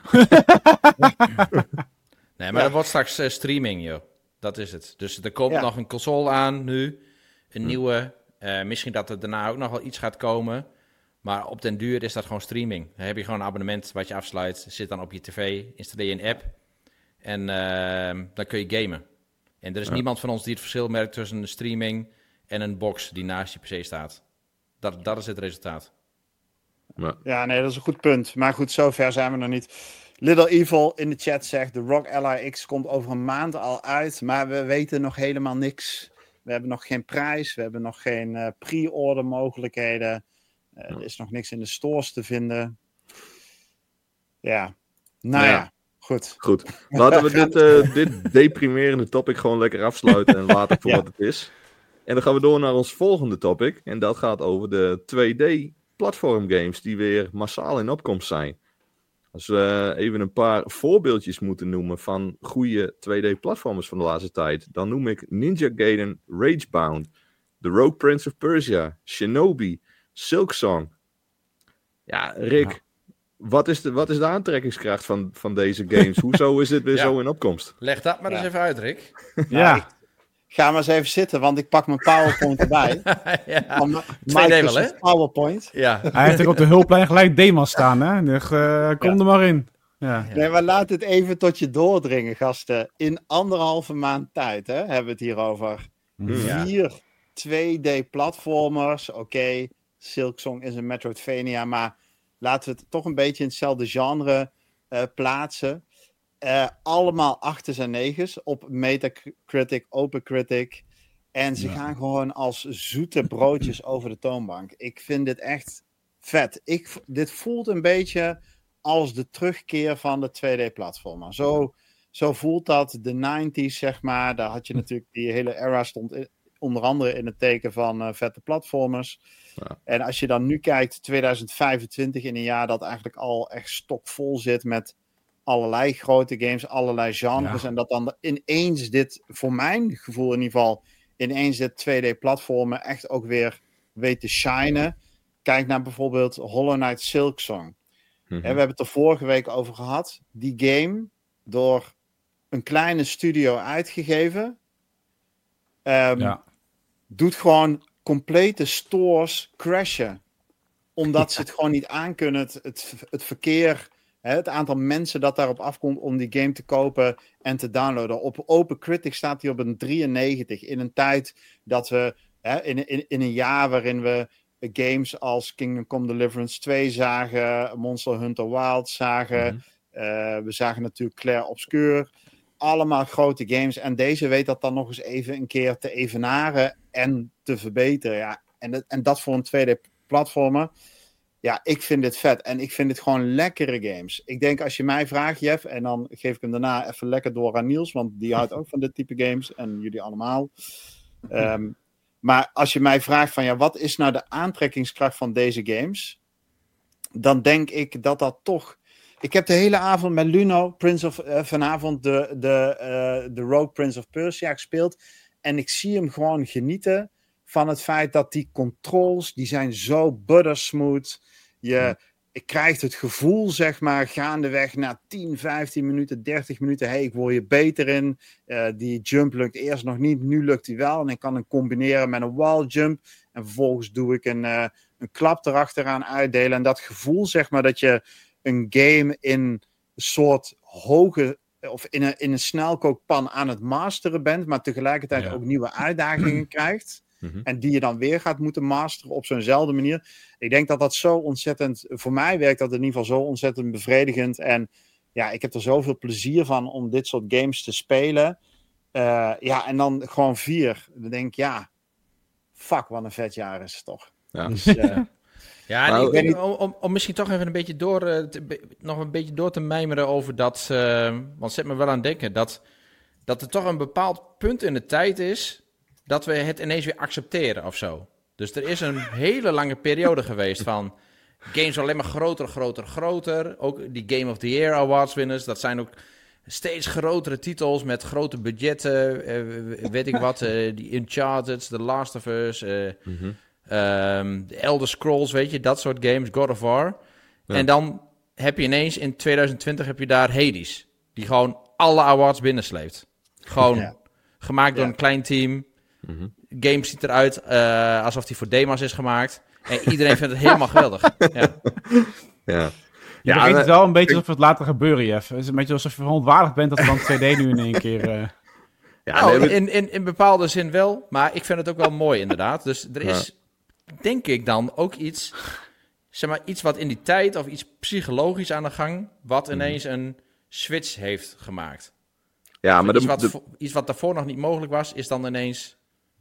Nee, maar dat wordt straks streaming, joh. Dat is het. Dus er komt nog een console aan nu. Een nieuwe. Misschien dat er daarna ook nog wel iets gaat komen. Maar op den duur is dat gewoon streaming. Dan heb je gewoon een abonnement wat je afsluit. Zit dan op je tv. Installeer je een app. En dan kun je gamen. En er is niemand van ons die het verschil merkt tussen een streaming en een box die naast je PC staat. Dat is het resultaat. Ja, nee, dat is een goed punt. Maar goed, zover zijn we nog niet. Little Evil in de chat zegt, de Rock Ally X komt over een maand al uit, maar we weten nog helemaal niks. We hebben nog geen prijs, we hebben nog geen pre-order mogelijkheden. Er is nog niks in de stores te vinden. Ja, goed. Laten we dit deprimerende topic gewoon lekker afsluiten en laten voor wat het is. En dan gaan we door naar ons volgende topic. En dat gaat over de 2D-platformgames die weer massaal in opkomst zijn. Als we even een paar voorbeeldjes moeten noemen van goede 2D-platformers van de laatste tijd, dan noem ik Ninja Gaiden Ragebound, The Rogue Prince of Persia, Shinobi, Silksong. Ja, Rick, wat is de aantrekkingskracht van deze games? Hoezo is dit weer zo in opkomst? Leg dat maar eens even uit, Rick. Ga maar eens even zitten, want ik pak mijn PowerPoint erbij. Twee delen, hè? PowerPoint. Ja. Hij heeft er op de hulplijn gelijk demo staan, hè? Dus, kom er maar in. Ja. Nee, maar laat het even tot je doordringen, gasten. In 1,5 maand tijd, hè, hebben we het hier over. 4 2D-platformers. Oké, Silksong is een Metroidvania, maar laten we het toch een beetje in hetzelfde genre plaatsen. allemaal 8's en 9's op Metacritic, OpenCritic. En ze gaan gewoon als zoete broodjes over de toonbank. Ik vind dit echt vet. Dit voelt een beetje als de terugkeer van de 2D-platformer. Zo voelt dat de 90's, zeg maar. Daar had je natuurlijk die hele era stond onder andere in het teken van vette platformers. Ja. En als je dan nu kijkt, 2025 in een jaar dat eigenlijk al echt stokvol zit met allerlei grote games, allerlei genres. Ja. En dat dan ineens dit, voor mijn gevoel in ieder geval, ineens dit 2D-platformen echt ook weer weet te shinen. Kijk naar bijvoorbeeld Hollow Knight Silksong. We hebben het er vorige week over gehad. Die game, door een kleine studio uitgegeven, doet gewoon complete stores crashen. Omdat ze het gewoon niet aankunnen. Het verkeer, het aantal mensen dat daarop afkomt om die game te kopen en te downloaden. Op OpenCritic staat hij op een 93. In een tijd dat we, in een jaar waarin we games als Kingdom Come Deliverance 2 zagen, Monster Hunter Wilds zagen. We zagen natuurlijk Clair Obscur. Allemaal grote games. En deze weet dat dan nog eens even een keer te evenaren en te verbeteren. Ja. En dat voor een 2D-platformer. Ja, ik vind dit vet. En ik vind dit gewoon lekkere games. Ik denk als je mij vraagt, Jeff, en dan geef ik hem daarna even lekker door aan Niels, want die houdt ook van dit type games. En jullie allemaal. Maar als je mij vraagt van, wat is nou de aantrekkingskracht van deze games? Dan denk ik dat toch... Ik heb de hele avond met Luno, vanavond de Rogue Prince of Persia gespeeld. En ik zie hem gewoon genieten van het feit dat die controls, die zijn zo buttersmooth. Ik krijg het gevoel, zeg maar, gaandeweg na 10, 15 minuten, 30 minuten. Ik word hier beter in. Die jump lukt eerst nog niet, nu lukt die wel. En ik kan hem combineren met een wall jump. En vervolgens doe ik een klap erachteraan uitdelen. En dat gevoel, zeg maar, dat je een game in een soort hoge, of in een snelkookpan aan het masteren bent, maar tegelijkertijd ook nieuwe uitdagingen krijgt. En die je dan weer gaat moeten masteren op zo'nzelfde manier. Ik denk dat dat zo ontzettend, voor mij werkt dat in ieder geval zo ontzettend bevredigend. En ik heb er zoveel plezier van om dit soort games te spelen. En dan gewoon 4. Dan denk ik, fuck, wat een vet jaar is het toch. Ja. Dus, om misschien toch even een beetje nog een beetje door te mijmeren over dat, want zet me wel aan het denken, dat er toch een bepaald punt in de tijd is dat we het ineens weer accepteren of zo. Dus er is een hele lange periode geweest van games alleen maar groter. Ook die Game of the Year Awards winners, dat zijn ook steeds grotere titels met grote budgetten, weet ik wat, die Uncharted, The Last of Us, de Elder Scrolls, weet je, dat soort games, God of War. Ja. En dan heb je ineens in 2020 heb je daar Hades, die gewoon alle awards binnensleept. Gewoon gemaakt door een klein team. Game ziet eruit alsof die voor demos is gemaakt. En iedereen vindt het helemaal geweldig. Je weet het wel een beetje alsof het later gebeuren, Jeff. Het is een beetje alsof je verontwaardigd bent dat er dan 2D nu in één keer... In bepaalde zin wel. Maar ik vind het ook wel mooi, inderdaad. Dus er is, denk ik dan, ook iets... Zeg maar, iets wat in die tijd, of iets psychologisch aan de gang, wat ineens een switch heeft gemaakt. Ja, maar iets wat daarvoor nog niet mogelijk was, is dan ineens...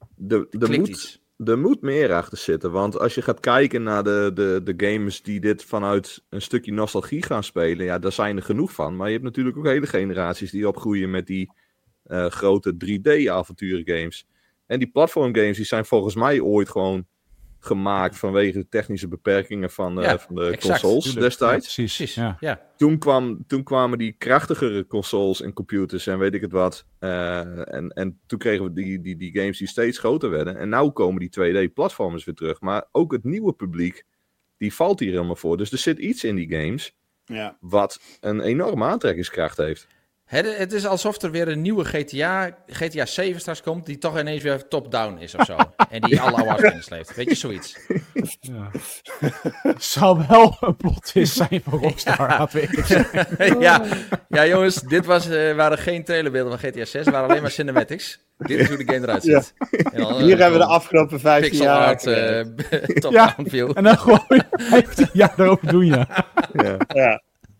Er moet meer achter zitten, want als je gaat kijken naar de gamers die dit vanuit een stukje nostalgie gaan spelen, daar zijn er genoeg van. Maar je hebt natuurlijk ook hele generaties die opgroeien met die grote 3D-avonturen games. En die platformgames die zijn volgens mij ooit gewoon gemaakt vanwege de technische beperkingen van de consoles destijds. Ja, precies. Ja. Toen kwamen die krachtigere consoles en computers en weet ik het wat. En toen kregen we die games die steeds groter werden. En nu komen die 2D-platformers weer terug. Maar ook het nieuwe publiek, die valt hier helemaal voor. Dus er zit iets in die games wat een enorme aantrekkingskracht heeft. Het is alsof er weer een nieuwe GTA 7 straks komt, die toch ineens weer top-down is of zo. En die alle awards binnensleept. Weet je, zoiets. Zou wel een plot twist zijn voor Rockstar. Ja, jongens, dit waren geen trailerbeelden van GTA 6, waren alleen maar cinematics. Dit is hoe de game eruit ziet. Dan, hier hebben we de afgelopen 15 jaar... Pixel art, top-down view. En dan gewoon 15 jaar erover doen, ja.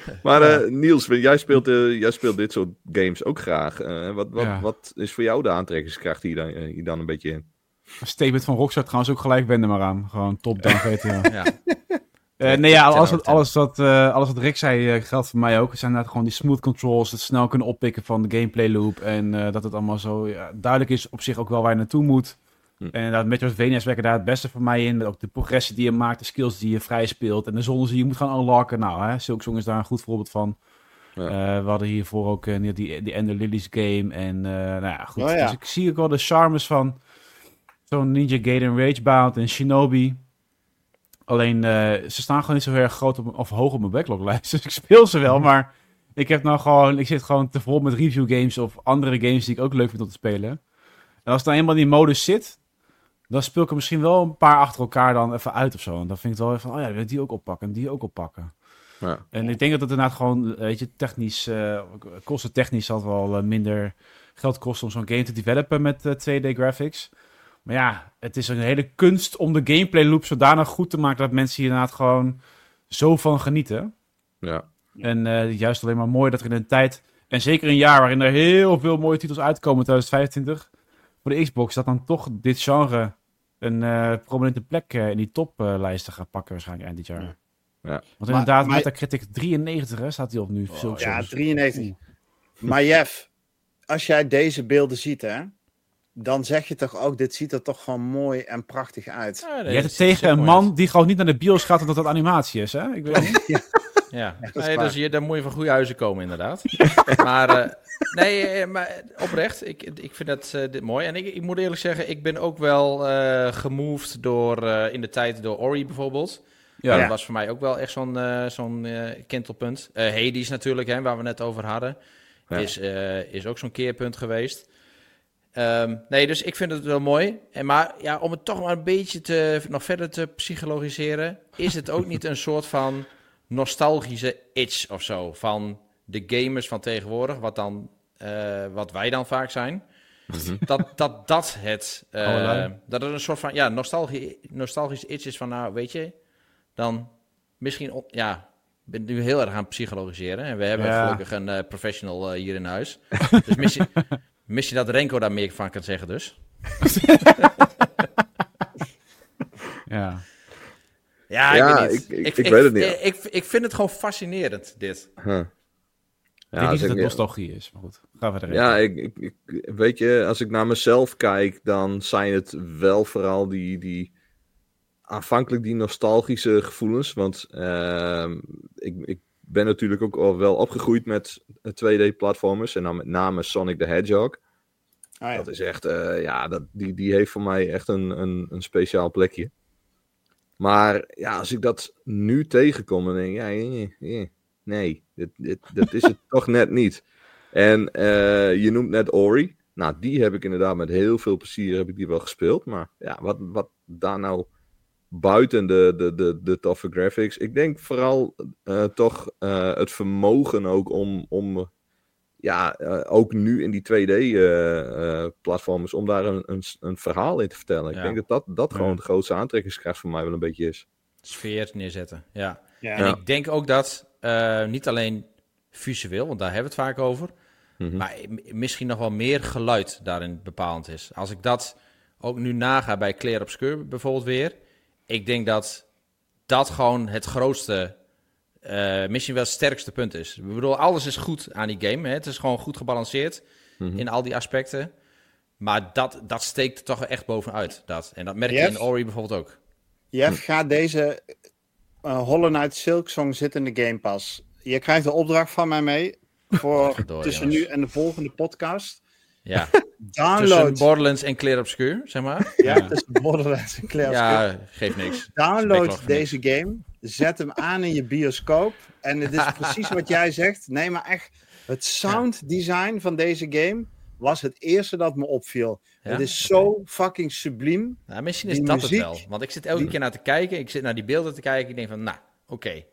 Maar Niels, jij speelt dit soort games ook graag. Wat is voor jou de aantrekkingskracht hier dan een beetje in? Een statement van Rockstar trouwens ook gelijk wenden maar aan. Gewoon top-down GTA. Ja. Alles wat Rick zei geldt voor mij ook. Het zijn inderdaad gewoon die smooth controls, het snel kunnen oppikken van de gameplay loop. En dat het allemaal zo duidelijk is op zich ook wel waar je naartoe moet. En inderdaad, Metroidvania's werken daar het beste voor mij in. Ook de progressie die je maakt, de skills die je vrij speelt. En de zones die je moet gaan unlocken. Nou, Silksong is daar een goed voorbeeld van. Ja. We hadden hiervoor ook die Ender Lilies game. En goed. Dus ik zie ook wel de charmes van zo'n Ninja Gaiden Ragebound en Shinobi. Alleen, ze staan gewoon niet zo heel erg groot of hoog op mijn backloglijst. Dus ik speel ze wel, maar ik zit gewoon te vol met review games of andere games die ik ook leuk vind om te spelen. En als dan eenmaal die modus zit, dan speel ik er misschien wel een paar achter elkaar dan even uit of zo. En dan vind ik het wel even van, wil die ook oppakken en die ook oppakken. Ja. En ik denk dat het inderdaad gewoon, technisch, kostentechnisch zal het wel minder geld kosten om zo'n game te developen met 2D graphics. Maar ja, het is een hele kunst om de gameplay loop zodanig goed te maken dat mensen hier inderdaad gewoon zo van genieten. Ja. En juist alleen maar mooi dat er in een tijd, en zeker een jaar waarin er heel veel mooie titels uitkomen, 2025, voor de Xbox, dat dan toch dit genre een prominente plek in die toplijsten gaat pakken waarschijnlijk eind dit jaar. Ja. Want inderdaad, Metacritic 93 staat hij op nu. Ja, 93. Maar Jeff, als jij deze beelden ziet, hè, dan zeg je toch ook, dit ziet er toch gewoon mooi en prachtig uit. Ja, je hebt het tegen een man die gewoon niet naar de bios gaat omdat dat animatie is, hè? Ik weet niet. Ja, dus daar moet je van goede huizen komen, inderdaad. Maar oprecht, ik vind dat dit mooi. En ik moet eerlijk zeggen, ik ben ook wel gemoved in de tijd door Ori bijvoorbeeld. Ja. Dat was voor mij ook wel echt zo'n kintelpunt. Hades natuurlijk, hè, waar we net over hadden, is ook zo'n keerpunt geweest. Dus ik vind het wel mooi. Maar ja, om het toch maar een beetje nog verder te psychologiseren, is het ook niet een soort van nostalgische itch of zo van de gamers van tegenwoordig, wat wij dan vaak zijn. Mm-hmm. Dat het een soort van nostalgische itch is van, nou weet je, dan misschien ik ben nu heel erg aan het psychologiseren en we hebben gelukkig een professional hier in huis. Dus misschien dat Renko daar meer van kan zeggen dus. Ik weet het niet. Ik vind het gewoon fascinerend, dit. Ik denk niet dat het nostalgie is, maar goed. Gaan we erin. Ja, weet je, als ik naar mezelf kijk, dan zijn het wel vooral die aanvankelijk die nostalgische gevoelens. Want ik ben natuurlijk ook al wel opgegroeid met 2D-platformers. En dan met name Sonic the Hedgehog. Dat is echt, die heeft voor mij echt een speciaal plekje. Maar ja, als ik dat nu tegenkom, dan denk ik, nee, dit is het toch net niet. En je noemt net Ori. Nou, die heb ik inderdaad met heel veel plezier wel gespeeld. Maar ja, wat daar nou buiten de toffe graphics. Ik denk vooral toch het vermogen ook om ook nu in die 2D-platformers, om daar een verhaal in te vertellen. Ja. Ik denk dat gewoon de grootste aantrekkingskracht voor mij wel een beetje is. Sfeer neerzetten, ja. En ik denk ook dat niet alleen visueel, want daar hebben we het vaak over, maar misschien nog wel meer geluid daarin bepalend is. Als ik dat ook nu naga bij Clair Obscur bijvoorbeeld weer, ik denk dat gewoon het grootste, misschien wel het sterkste punt is. Ik bedoel, alles is goed aan die game. Hè? Het is gewoon goed gebalanceerd in al die aspecten. Maar dat steekt er toch echt bovenuit. En dat merk je in Ori bijvoorbeeld ook. Jeff, gaat deze Hollow Knight Silksong zitten in de Game Pass. Je krijgt de opdracht van mij mee voor tussen nu en de volgende podcast. Ja, tussen Borderlands en Clair Obscur, zeg maar. Ja, tussen Borderlands en Clair Obscur. Ja, geeft niks. Download deze game, zet hem aan in je bioscoop. En het is precies wat jij zegt. Nee, maar echt, het sound design van deze game was het eerste dat me opviel. Ja? Het is zo fucking subliem. Nou, misschien is dat muziek, het wel. Want ik zit elke keer naar te kijken. Ik zit naar die beelden te kijken. Ik denk van, oké.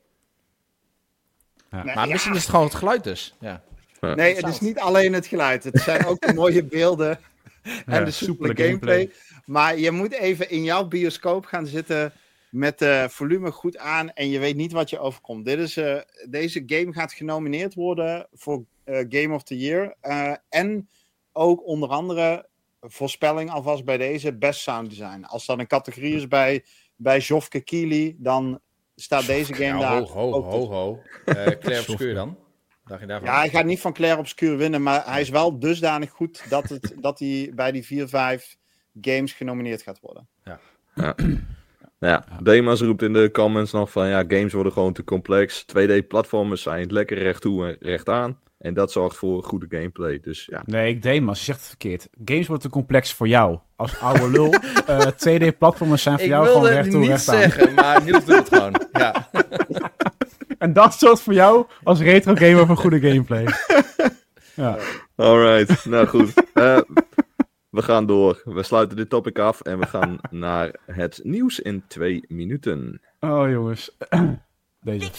Ja. Maar misschien is het gewoon het geluid dus. Ja. Nee, het is niet alleen het geluid. Het zijn ook de mooie beelden en de soepele gameplay. Maar je moet even in jouw bioscoop gaan zitten met volume goed aan en je weet niet wat je overkomt. Deze game gaat genomineerd worden voor Game of the Year. En ook onder andere, voorspelling alvast bij deze, Best Sound Design. Als dat een categorie is bij Zofke Keely, dan staat deze game daar. Ho. Claire Obscur dan? Dacht je daarvan? Ja, hij gaat niet van Claire Obscur winnen, maar hij is wel dusdanig goed dat hij bij die 4-5 games genomineerd gaat worden. Ja, Demas roept in de comments nog van games worden gewoon te complex. 2D-platformers zijn lekker recht toe en recht aan. En dat zorgt voor goede gameplay. Dus ja. Nee, Demas, je zegt het verkeerd. Games worden te complex voor jou. Als oude lul. 2D-platformers zijn voor jou gewoon recht toe recht aan. Ik wilde het niet zeggen, maar Niels doet het gewoon. Ja. En dat zorgt voor jou als retro gamer voor goede gameplay. Ja. Alright, nou goed. We gaan door. We sluiten dit topic af en we gaan naar het nieuws in 2 minuten. Oh jongens. Deze.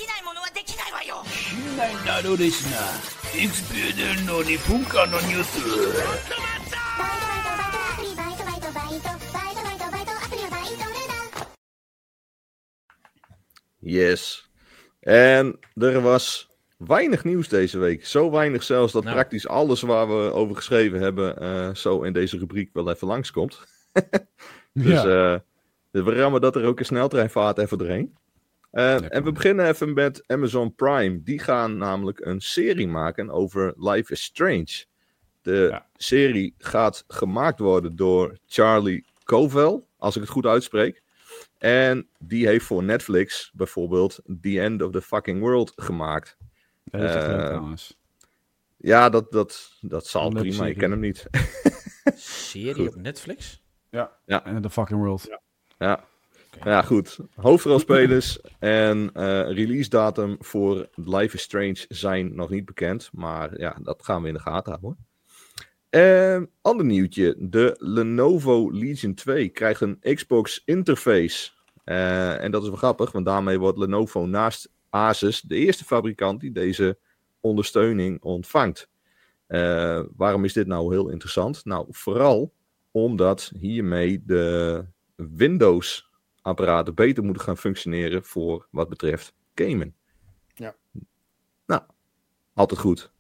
Yes. En er was weinig nieuws deze week. Zo weinig zelfs dat praktisch alles waar we over geschreven hebben zo in deze rubriek wel even langskomt. Dus we rammen dat er ook in sneltreinvaart even doorheen. En we beginnen even met Amazon Prime. Die gaan namelijk een serie maken over Life is Strange. De serie gaat gemaakt worden door Charlie Covell, als ik het goed uitspreek. En die heeft voor Netflix bijvoorbeeld The End of the Fucking World gemaakt. Dat is echt leuk trouwens. Ja, dat zal prima. Serie. Ik ken hem niet. Serie op Netflix? Ja. And the Fucking World. Ja. Ja, goed. Hoofdrolspelers en release datum voor Life is Strange zijn nog niet bekend. Maar ja, dat gaan we in de gaten houden. Ander nieuwtje. De Lenovo Legion 2 krijgt een Xbox interface. En dat is wel grappig, want daarmee wordt Lenovo naast Asus de eerste fabrikant die deze ondersteuning ontvangt. Waarom is dit nou heel interessant? Nou, vooral omdat hiermee de Windows-apparaten beter moeten gaan functioneren voor wat betreft gamen. Ja. Nou, altijd goed.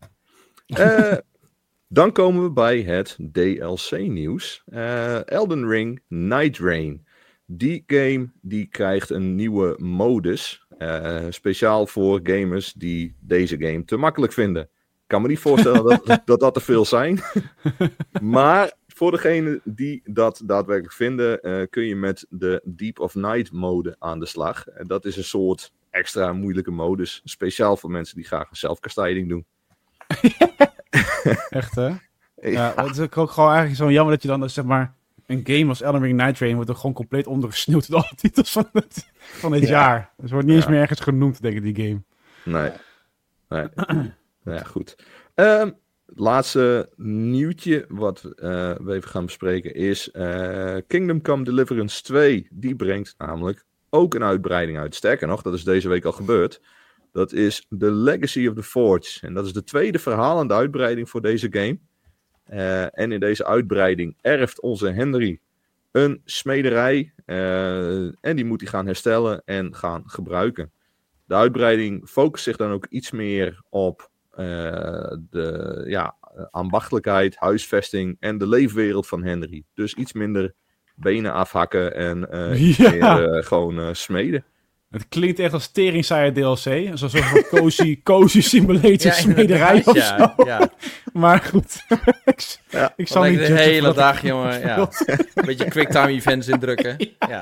Dan komen we bij het DLC-nieuws. Elden Ring Night Rain. Die game die krijgt een nieuwe modus. Speciaal voor gamers die deze game te makkelijk vinden. Ik kan me niet voorstellen dat te veel zijn. Maar voor degenen die dat daadwerkelijk vinden, kun je met de Deep of Night mode aan de slag. Dat is een soort extra moeilijke modus. Speciaal voor mensen die graag een zelfkastijding doen. Echt hè? Ja, het is ook gewoon eigenlijk zo jammer dat je dan zeg maar een game als Elden Ring Night Rain wordt er gewoon compleet ondergesneeuwd door alle titels van het jaar. Dus wordt niet eens meer ergens genoemd, denk ik, die game. Nee. Ja, goed. Laatste nieuwtje wat we even gaan bespreken is Kingdom Come Deliverance 2. Die brengt namelijk ook een uitbreiding uit. Sterker nog, dat is deze week al gebeurd. Dat is The Legacy of the Forge. En dat is de tweede verhalende uitbreiding voor deze game. En in deze uitbreiding erft onze Henry een smederij. En die moet hij gaan herstellen en gaan gebruiken. De uitbreiding focust zich dan ook iets meer op de ambachtelijkheid, huisvesting en de leefwereld van Henry. Dus iets minder benen afhakken en meer gewoon smeden. Het klinkt echt als tering-saaie DLC. Zo'n soort cozy simulator smederij of zo. Ja. Maar goed. ik zal niet de hele dag, jongen. Ja. Een beetje quicktime events indrukken.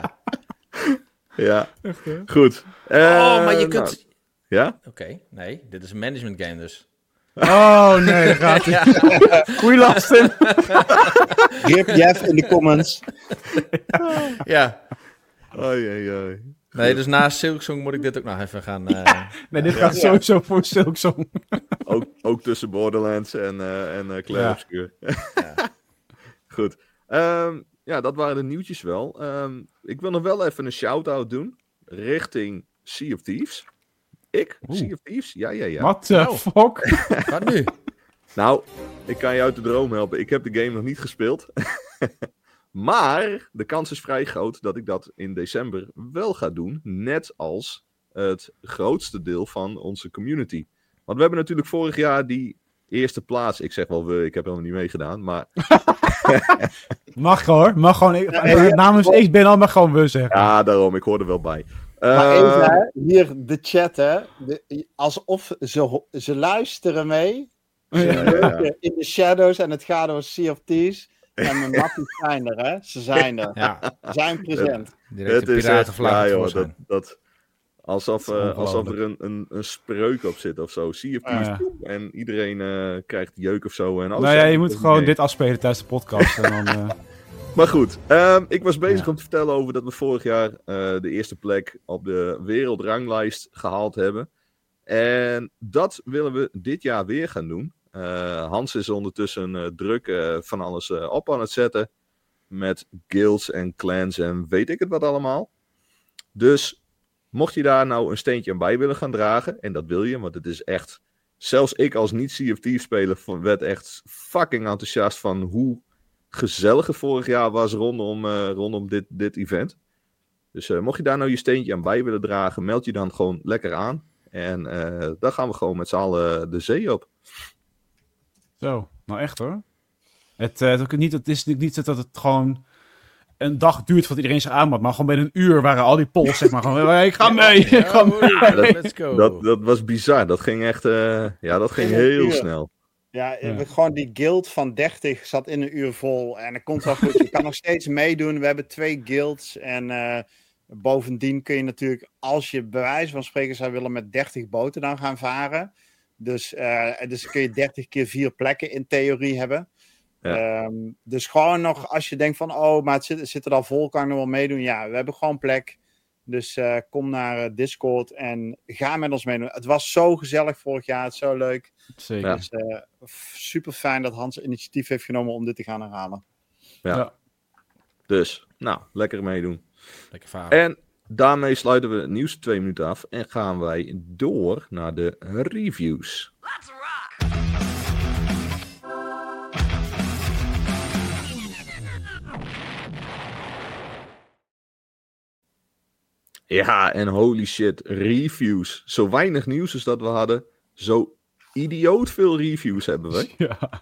Ja. Goed. Maar je kunt... Ja? Oké, nee. Dit is een management game dus. Oh, nee, dat gaat niet. Goeie lasten. Rip Jeff in de comments. Ja. Oei. Nee, dus na Silksong moet ik dit ook nog even gaan... Nee, dit gaat sowieso voor Silksong. ook tussen Borderlands en Claire Obscur. Goed. Dat waren de nieuwtjes wel. Ik wil nog wel even een shout-out doen richting Sea of Thieves. Sea of Thieves? Ja. What the fuck? Wat nu? Nou, ik kan je uit de droom helpen. Ik heb de game nog niet gespeeld. Maar de kans is vrij groot dat ik dat in december wel ga doen. Net als het grootste deel van onze community. Want we hebben natuurlijk vorig jaar die eerste plaats. Ik zeg wel we, ik heb helemaal niet meegedaan. Maar Mag hoor, mag gewoon. Namens XBNL mag gewoon we zeggen. ja, daarom, ik hoor er wel bij. Maar even, hè, hier de chat, hè. Alsof ze luisteren mee. In de shadows en het gaat over Sea of Thieves. En mijn mappies zijn er, hè. Ze zijn er. Ja, Ze zijn present. direct de piratenvlag joh, alsof er een spreuk op zit of zo. Sea of Thieves. En iedereen krijgt jeuk of zo. En alles Nou ja, je moet gewoon dit afspelen tijdens de podcast. En dan, Maar goed, ik was bezig om te vertellen over dat we vorig jaar de eerste plek op de wereldranglijst gehaald hebben. En dat willen we dit jaar weer gaan doen. Hans is ondertussen druk van alles op aan het zetten. Met guilds en clans en weet ik het wat allemaal. Dus mocht je daar nou een steentje aan bij willen gaan dragen. En dat wil je, want het is echt... Zelfs ik als niet Sea of Thieves speler werd echt fucking enthousiast van hoe gezellig het vorig jaar was rondom dit event. Dus mocht je daar nou je steentje aan bij willen dragen, meld je dan gewoon lekker aan. En dan gaan we gewoon met z'n allen de zee op. Zo, nou echt hoor. Het is natuurlijk niet dat het gewoon een dag duurt voordat iedereen zich aanmeldt, maar gewoon binnen een uur waren al die polls zeg maar gewoon, ik ga mee, ik ga mee. Let's go. Dat was bizar, dat ging echt, dat ging heel snel. Ja, gewoon die guild van 30 zat in een uur vol en dat komt wel goed. Je kan nog steeds meedoen, we hebben 2 guilds en bovendien kun je natuurlijk, als je bij wijze van spreken zou willen met 30 boten dan gaan varen, dus kun je 30 keer 4 plekken in theorie hebben. Ja. Dus gewoon nog, als je denkt van, maar het zit er al vol, kan ik nog wel meedoen? Ja, we hebben gewoon plek. Dus kom naar Discord en ga met ons meedoen. Het was zo gezellig vorig jaar, het is zo leuk. Zeker. Dus super fijn dat Hans initiatief heeft genomen om dit te gaan herhalen. Ja. Dus, nou, lekker meedoen. Lekker varen. En daarmee sluiten we het nieuws 2 minuten af en gaan wij door naar de reviews. Let's rock! Ja, en holy shit, reviews. Zo weinig nieuws als dat we hadden, zo idioot veel reviews hebben we. Ja.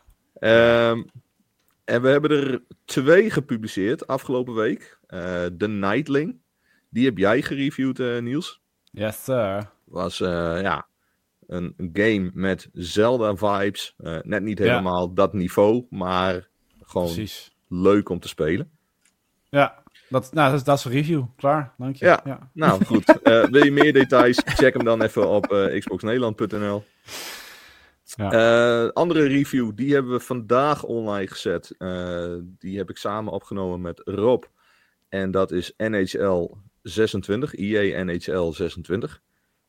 En we hebben er 2 gepubliceerd afgelopen week. The Nightling, die heb jij gereviewd, Niels. Yes, sir. Was een game met Zelda-vibes. Net niet helemaal dat niveau, maar gewoon leuk om te spelen. Ja. Dat is een review. Klaar, dank je. Ja. Nou goed. Wil je meer details? Check hem dan even op xboxnederland.nl. Ja. Andere review, die hebben we vandaag online gezet. Die heb ik samen opgenomen met Rob. En dat is NHL 26. EA NHL 26.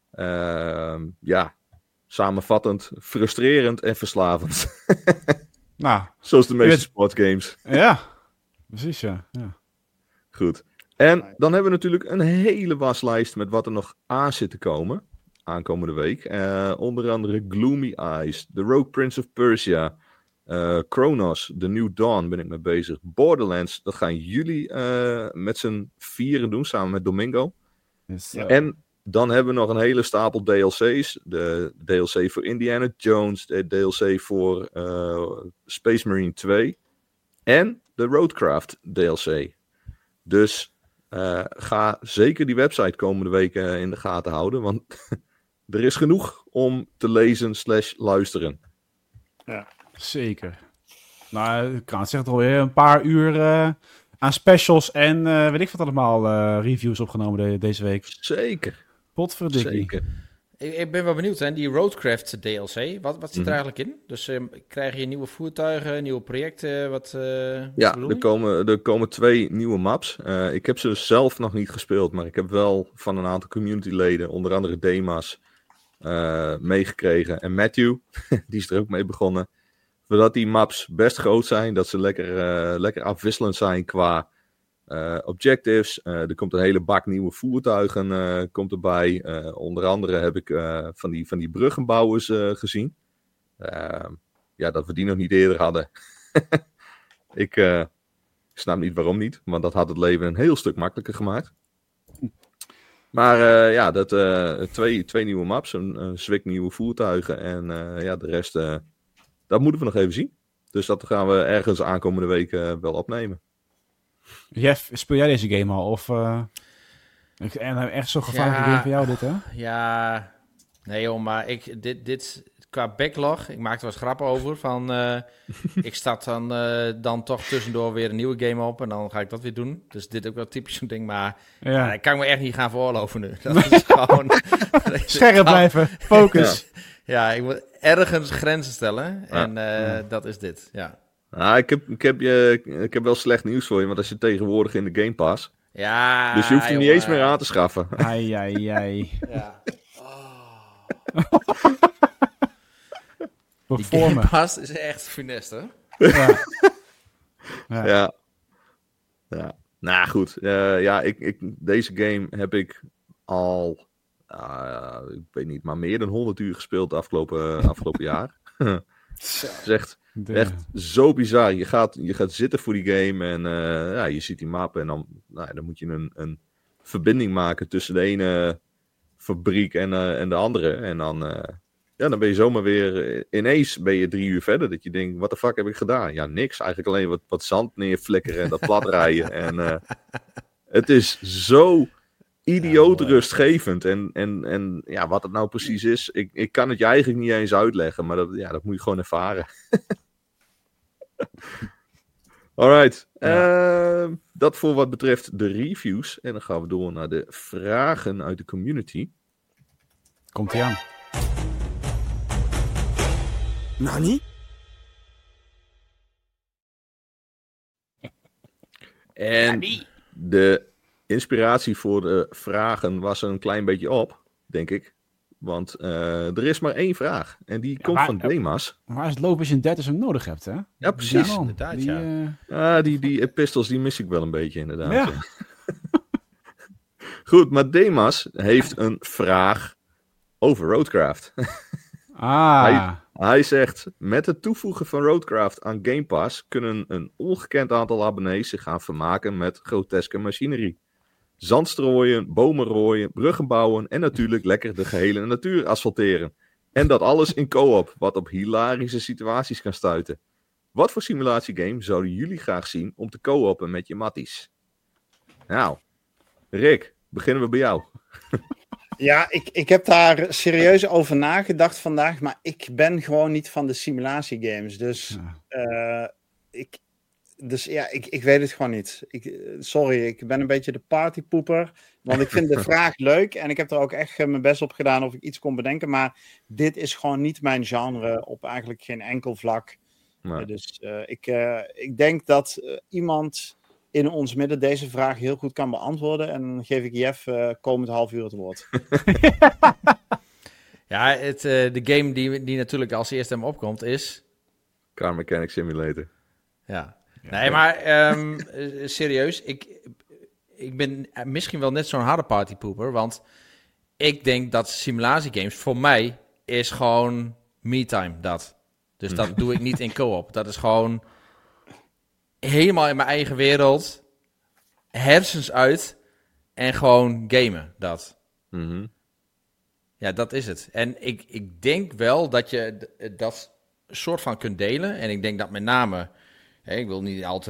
Samenvattend, frustrerend en verslavend. Nou, zoals de meeste sportgames. Ja, precies ja. Goed. En dan hebben we natuurlijk een hele waslijst met wat er nog aan zit te komen. Aankomende week. Onder andere Gloomy Eyes, The Rogue Prince of Persia, Chronos, The New Dawn ben ik mee bezig. Borderlands, dat gaan jullie met z'n 4 doen, samen met Domingo. Yes, en dan hebben we nog een hele stapel DLC's. De DLC voor Indiana Jones, de DLC voor Space Marine 2 en de Roadcraft DLC. Dus ga zeker die website komende weken in de gaten houden, want er is genoeg om te lezen / luisteren. Ja, zeker. Nou, ik kan het zeggen, alweer een paar uur aan specials en weet ik wat allemaal reviews opgenomen deze week. Zeker. Potverdikkie. Zeker. Ik ben wel benieuwd, hè? Die Roadcraft DLC, wat zit er eigenlijk in? Dus krijg je nieuwe voertuigen, nieuwe projecten? Er komen 2 nieuwe maps. Ik heb ze zelf nog niet gespeeld, maar ik heb wel van een aantal communityleden, onder andere Demas, meegekregen. En Matthew, die is er ook mee begonnen. Zodat die maps best groot zijn, dat ze lekker afwisselend zijn qua objectives. Er komt een hele bak nieuwe voertuigen komt erbij. Onder andere heb ik van die bruggenbouwers gezien. Dat we die nog niet eerder hadden. Ik Ik snap niet waarom niet, want dat had het leven een heel stuk makkelijker gemaakt. Maar twee nieuwe maps, een zwik nieuwe voertuigen en de rest, dat moeten we nog even zien. Dus dat gaan we ergens aankomende week wel opnemen. Jeff, speel jij deze game al? Of echt zo'n gevaarlijke game voor jou dit, hè? Ja, nee joh, maar dit qua backlog, ik maak er wel eens grappen over. Van, ik start dan toch tussendoor weer een nieuwe game op en dan ga ik dat weer doen. Dus dit ook wel typisch zo'n ding, maar ik kan me echt niet gaan veroorloven nu. Dat is gewoon... Scherp blijven, focus. Ja, ik moet ergens grenzen stellen en dat is dit, ja. Ik heb wel slecht nieuws voor je, want als je tegenwoordig in de Game Pass... Ja, dus je hoeft hem niet eens meer aan te schaffen. Ai. Ja. Die Game Pass is echt funest, hè? Ja. Nou goed, deze game heb ik al, ik weet niet, maar meer dan 100 uur gespeeld afgelopen jaar. Het is echt zo bizar. Je gaat zitten voor die game en je ziet die map en dan moet je een verbinding maken tussen de ene fabriek en de andere. En dan ben je zomaar weer, ineens ben je 3 uur verder, dat je denkt, wat de fuck heb ik gedaan? Ja, niks. Eigenlijk alleen wat zand neerflikkeren en dat platrijden. En het is zo idioot rustgevend. En wat het nou precies is, ik kan het je eigenlijk niet eens uitleggen, maar dat moet je gewoon ervaren. Alright. Dat voor wat betreft de reviews. En dan gaan we door naar de vragen uit de community. Komt-ie aan. Nani? En de inspiratie voor de vragen was er een klein beetje op, denk ik. Want er is maar 1 vraag. En die komt van Demas. Maar is het lopen als je een 30 hem nodig hebt, hè? Ja, precies. Ja, Inderdaad, die epistels die mis ik wel een beetje, inderdaad. Ja. Goed, maar Demas heeft een vraag over Roadcraft. Hij zegt, met het toevoegen van Roadcraft aan Game Pass kunnen een ongekend aantal abonnees zich gaan vermaken met groteske machinerie. Zand strooien, bomen rooien, bruggen bouwen en natuurlijk lekker de gehele natuur asfalteren. En dat alles in co-op, wat op hilarische situaties kan stuiten. Wat voor simulatiegame zouden jullie graag zien om te co-oppen met je matties? Nou, Rick, beginnen we bij jou. Ja, ik heb daar serieus over nagedacht vandaag, maar ik ben gewoon niet van de simulatiegames. Dus ik weet het gewoon niet. Sorry, ik ben een beetje de partypoeper. Want ik vind de vraag leuk en ik heb er ook echt mijn best op gedaan of ik iets kon bedenken. Maar dit is gewoon niet mijn genre op eigenlijk geen enkel vlak. Nee. Dus ik denk dat iemand in ons midden deze vraag heel goed kan beantwoorden. En dan geef ik Jeff komend half uur het woord. Ja, de game die natuurlijk als eerste hem opkomt is... Car Mechanic Simulator. Ja. Nee, maar serieus, ik ben misschien wel net zo'n harde partypoeper, want ik denk dat simulatiegames voor mij is gewoon me-time, dat. Dus dat doe ik niet in co-op. Dat is gewoon helemaal in mijn eigen wereld, hersens uit en gewoon gamen, dat. Mm-hmm. Ja, dat is het. En ik denk wel dat je dat soort van kunt delen. En ik denk dat met name... ik wil niet al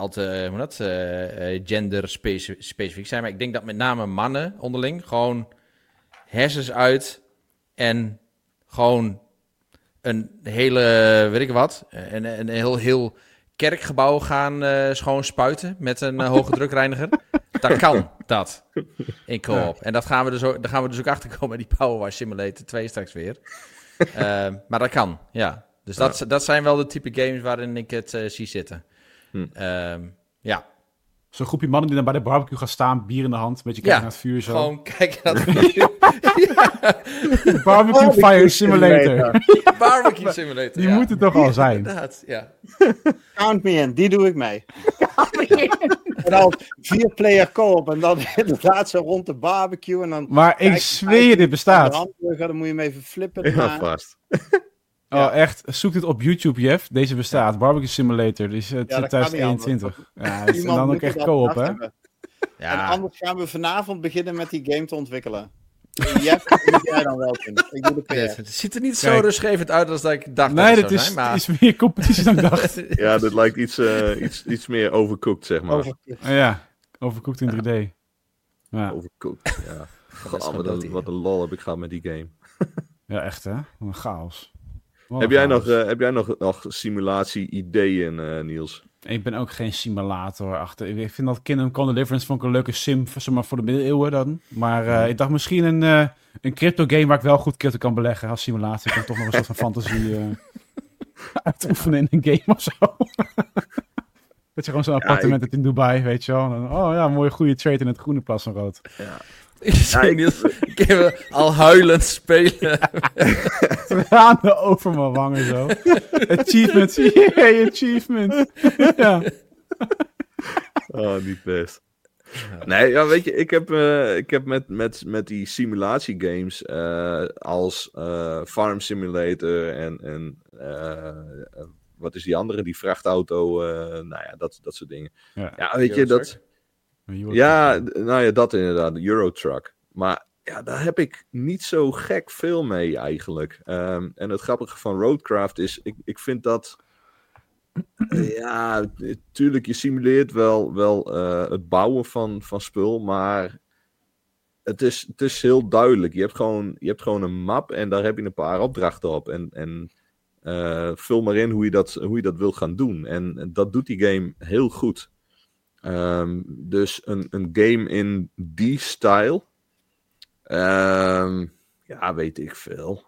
te gender specifiek zijn, maar ik denk dat met name mannen onderling gewoon hersens uit en gewoon een hele, weet ik wat, een heel kerkgebouw gaan schoon spuiten met een hoge drukreiniger. Dat kan, dat, in co-op. En daar gaan we dus ook achter komen, die Power Wash Simulator 2 straks weer. Maar dat kan, ja. Dus dat zijn wel de type games waarin ik het zie zitten. Ja. Zo'n groepje mannen die dan bij de barbecue gaan staan, bier in de hand, een beetje kijken naar het vuur zo. Gewoon kijken naar het vuur. Barbecue Fire Simulator. Barbecue Simulator, Die moet het toch al zijn. Inderdaad, ja. Count me in, die doe ik mee. En dan 4-player co-op en dan inderdaad zo rond de barbecue. En dan maar ik zweer, dit bestaat. Dan moet je hem even flippen. Ja, vast. Oh, echt. Zoek dit op YouTube, Jeff. Deze bestaat. Barbecue Simulator. Die is 2021. Ja, en dan ook echt co-op, hè? Ja. En anders gaan we vanavond beginnen met die game te ontwikkelen. Jeff, dat moet jij dan wel doen. Ik doe de PR. Het ziet er niet zo rustgevend uit als dat ik dacht. Nee, dat dit zou zijn, maar... is meer competitie dan ik dacht. Ja, dit lijkt iets meer overcooked, zeg maar. Overcooked in 3D. Ja. Overcooked, ja. God, wat een lol heb ik gehad met die game. Ja, echt hè? Wat een chaos. Heb jij nog simulatie-ideeën, Niels? Ik ben ook geen simulator achter. Ik vind dat Kingdom Come Deliverance vond ik een leuke sim voor de middeleeuwen dan. Maar ik dacht misschien een crypto game waar ik wel goed crypto kan beleggen als simulatie. Ik kan toch nog een soort van fantasie uitoefenen in een game of zo. Dat je gewoon zo'n appartement hebt in Dubai, weet je wel. En dan, een mooie goede trade in het groene plaats van rood. Ja. Ik heb al huilend spelen. Tranen over mijn wangen zo. Achievement. Yay, achievement. Ja. Oh, niet best. Nee, ja, weet je, ik heb met die simulatiegames als Farm Simulator en wat is die andere? Die vrachtauto, dat soort dingen. Ja, weet je, dat... Ja, dat inderdaad, de Eurotruck. Maar ja, daar heb ik niet zo gek veel mee eigenlijk. En het grappige van Roadcraft is, ik vind dat... ja, tuurlijk, je simuleert wel het bouwen van spul, maar het is heel duidelijk. Je hebt gewoon een map en daar heb je een paar opdrachten op. En vul maar in hoe je dat wilt gaan doen. En dat doet die game heel goed. Dus een game in die stijl. Ja, weet ik veel.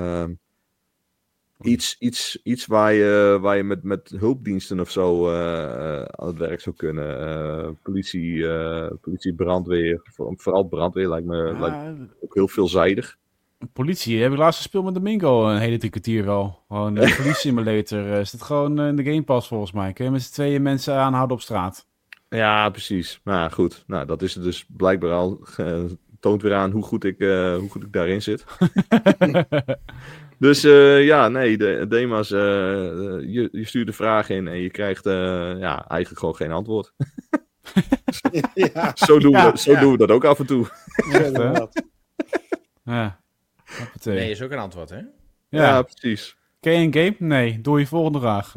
Iets waar je met hulpdiensten of zo aan het werk zou kunnen. Politie, brandweer. Vooral brandweer lijkt me ook heel veelzijdig. Politie, heb ik laatst gespeeld met Domingo een hele drie kwartier wel. Gewoon een police simulator. Is het gewoon in de Game Pass volgens mij. Kun je met z'n tweeën mensen aanhouden op straat. Ja, precies. Nou goed, dat is het dus blijkbaar al. Toont weer aan hoe goed ik daarin zit. Dus de Demas, je stuurt de vraag in en je krijgt eigenlijk gewoon geen antwoord. Zo doen we dat ook af en toe. Nee, is ook een antwoord, hè? Ja, precies. Ken je een game? Nee, doe je volgende vraag.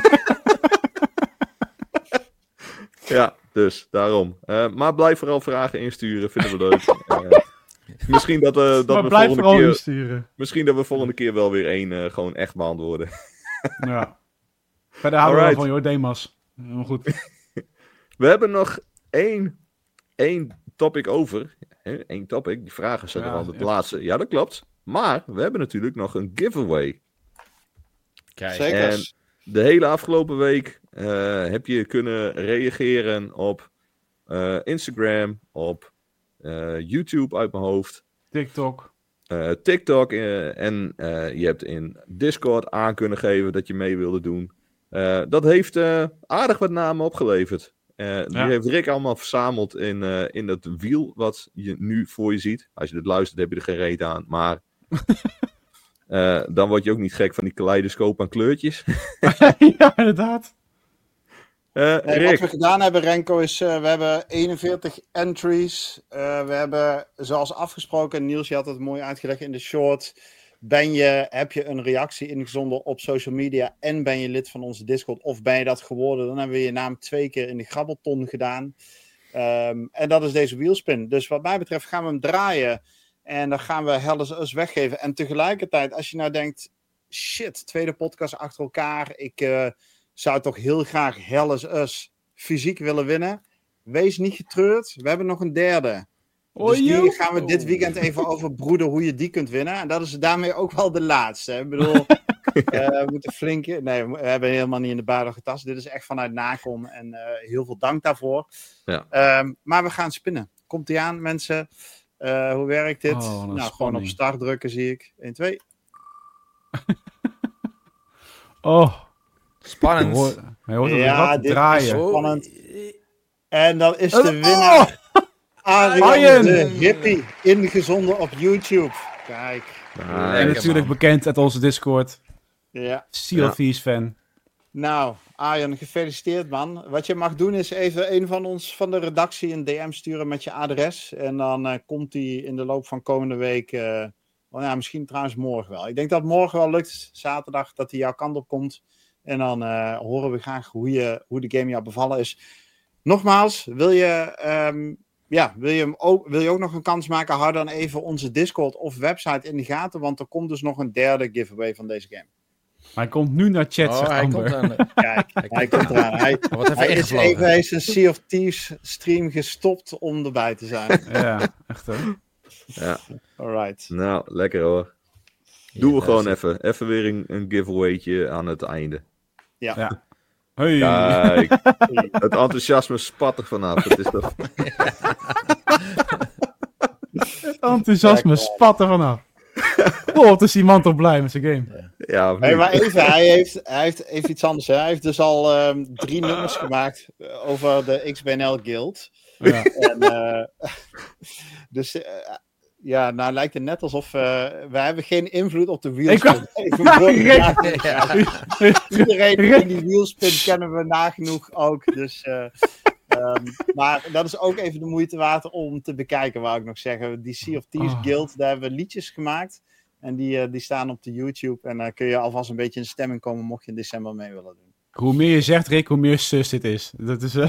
Ja, dus daarom. Maar blijf vooral vragen insturen, vinden we leuk. Misschien dat we volgende keer insturen. Misschien dat we volgende keer wel weer één gewoon echt beantwoorden. Ja. Verder houden we van jou, Demas. Helemaal goed. We hebben nog één topic over. Eén topic. Die vragen zijn er al de laatste. Ja, dat klopt. Maar we hebben natuurlijk nog een giveaway. Kijk. Zeker. En de hele afgelopen week heb je kunnen reageren op Instagram, op YouTube uit mijn hoofd. TikTok en je hebt in Discord aan kunnen geven dat je mee wilde doen. Dat heeft aardig wat namen opgeleverd. Die heeft Rick allemaal verzameld in dat wiel wat je nu voor je ziet. Als je dit luistert heb je er geen reet aan, maar... dan word je ook niet gek van die kaleidoscoop aan kleurtjes. Ja, inderdaad. Rick. Wat we gedaan hebben, Renko, is we hebben 41 entries. We hebben, zoals afgesproken, Niels, je had het mooi uitgelegd in de short. Heb je een reactie ingezonden op social media en ben je lid van onze Discord of ben je dat geworden, dan hebben we je naam 2 keer in de grabbelton gedaan. En dat is deze wheelspin. Dus wat mij betreft gaan we hem draaien. En dan gaan we Hell is Us weggeven. En tegelijkertijd, als je nou denkt... Shit, 2e podcast achter elkaar. Ik zou toch heel graag Hell is Us fysiek willen winnen. Wees niet getreurd. We hebben nog een 3e. Dus die gaan we dit weekend even overbroeden hoe je die kunt winnen. En dat is daarmee ook wel de laatste. Ik bedoel, we moeten flink... Nee, we hebben helemaal niet in de buidel getast. Dit is echt vanuit Nacon. En heel veel dank daarvoor. Ja. Maar we gaan spinnen. Komt-ie aan, mensen... hoe werkt dit? Gewoon op start drukken, zie ik. 1, 2. Spannend. Hij hoort dit draaien. Is spannend. En dan is de winnaar Arjan de Hippie, ingezonden op YouTube. Kijk. En natuurlijk bekend uit onze Discord. Ja. Sea of Thieves fan. Nou, Arjen, gefeliciteerd man. Wat je mag doen is even een van ons van de redactie een DM sturen met je adres. En dan komt die in de loop van komende week, misschien trouwens morgen wel. Ik denk dat morgen wel lukt, zaterdag, dat hij jouw kant op komt. En dan horen we graag hoe de game jou bevallen is. Nogmaals, wil je ook nog een kans maken? Hou dan even onze Discord of website in de gaten, want er komt dus nog een derde giveaway van deze game. Hij komt nu naar chat, zegt hij Amber. komt aan. Kijk, hij komt eraan. Hij is even een Sea of Thieves stream gestopt om erbij te zijn. Ja, echt hè? Ja. Alright. Nou, lekker hoor. Doen we gewoon even. Even weer een giveawaytje aan het einde. Ja. Hey. Kijk, het enthousiasme spat er vanaf. Het is toch... Het enthousiasme spat er vanaf. Oh, wat is die man toch blij met zijn game. Ja, hey, maar even, hij heeft even iets anders. Hè? Hij heeft dus al 3 nummers gemaakt over de XBNL Guild. Ja. En, nou lijkt het net alsof we hebben geen invloed op de wheelspin. Iedereen in die wheelspin kennen we nagenoeg ook. Dus, maar dat is ook even de moeite waard om te bekijken, wou ik nog zeggen. Die Sea of Thieves Guild, daar hebben we liedjes gemaakt. En die staan op de YouTube. En daar kun je alvast een beetje in stemming komen, mocht je in december mee willen doen. Hoe meer je zegt, Rick, hoe meer sus dit is. Dat is...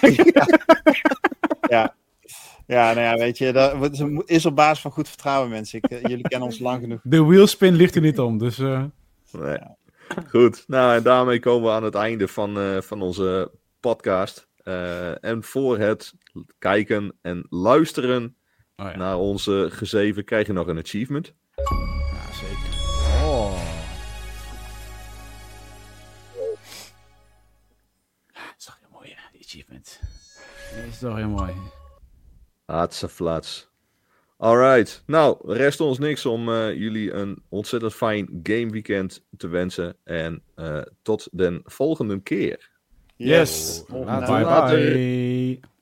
Ja, nou ja, weet je, dat is op basis van goed vertrouwen, mensen. Jullie kennen ons lang genoeg. De wheelspin ligt er niet om, dus... Nee. Goed, nou en daarmee komen we aan het einde van onze podcast. En voor het kijken en luisteren naar onze gezeven krijg je nog een achievement. Ja, zeker. Dat is toch heel mooi, die achievement. Dat is toch heel mooi. Hatseflats. Alright, nou, rest ons niks om jullie een ontzettend fijn gameweekend te wensen. En tot de volgende keer. Yes. Later. Bye.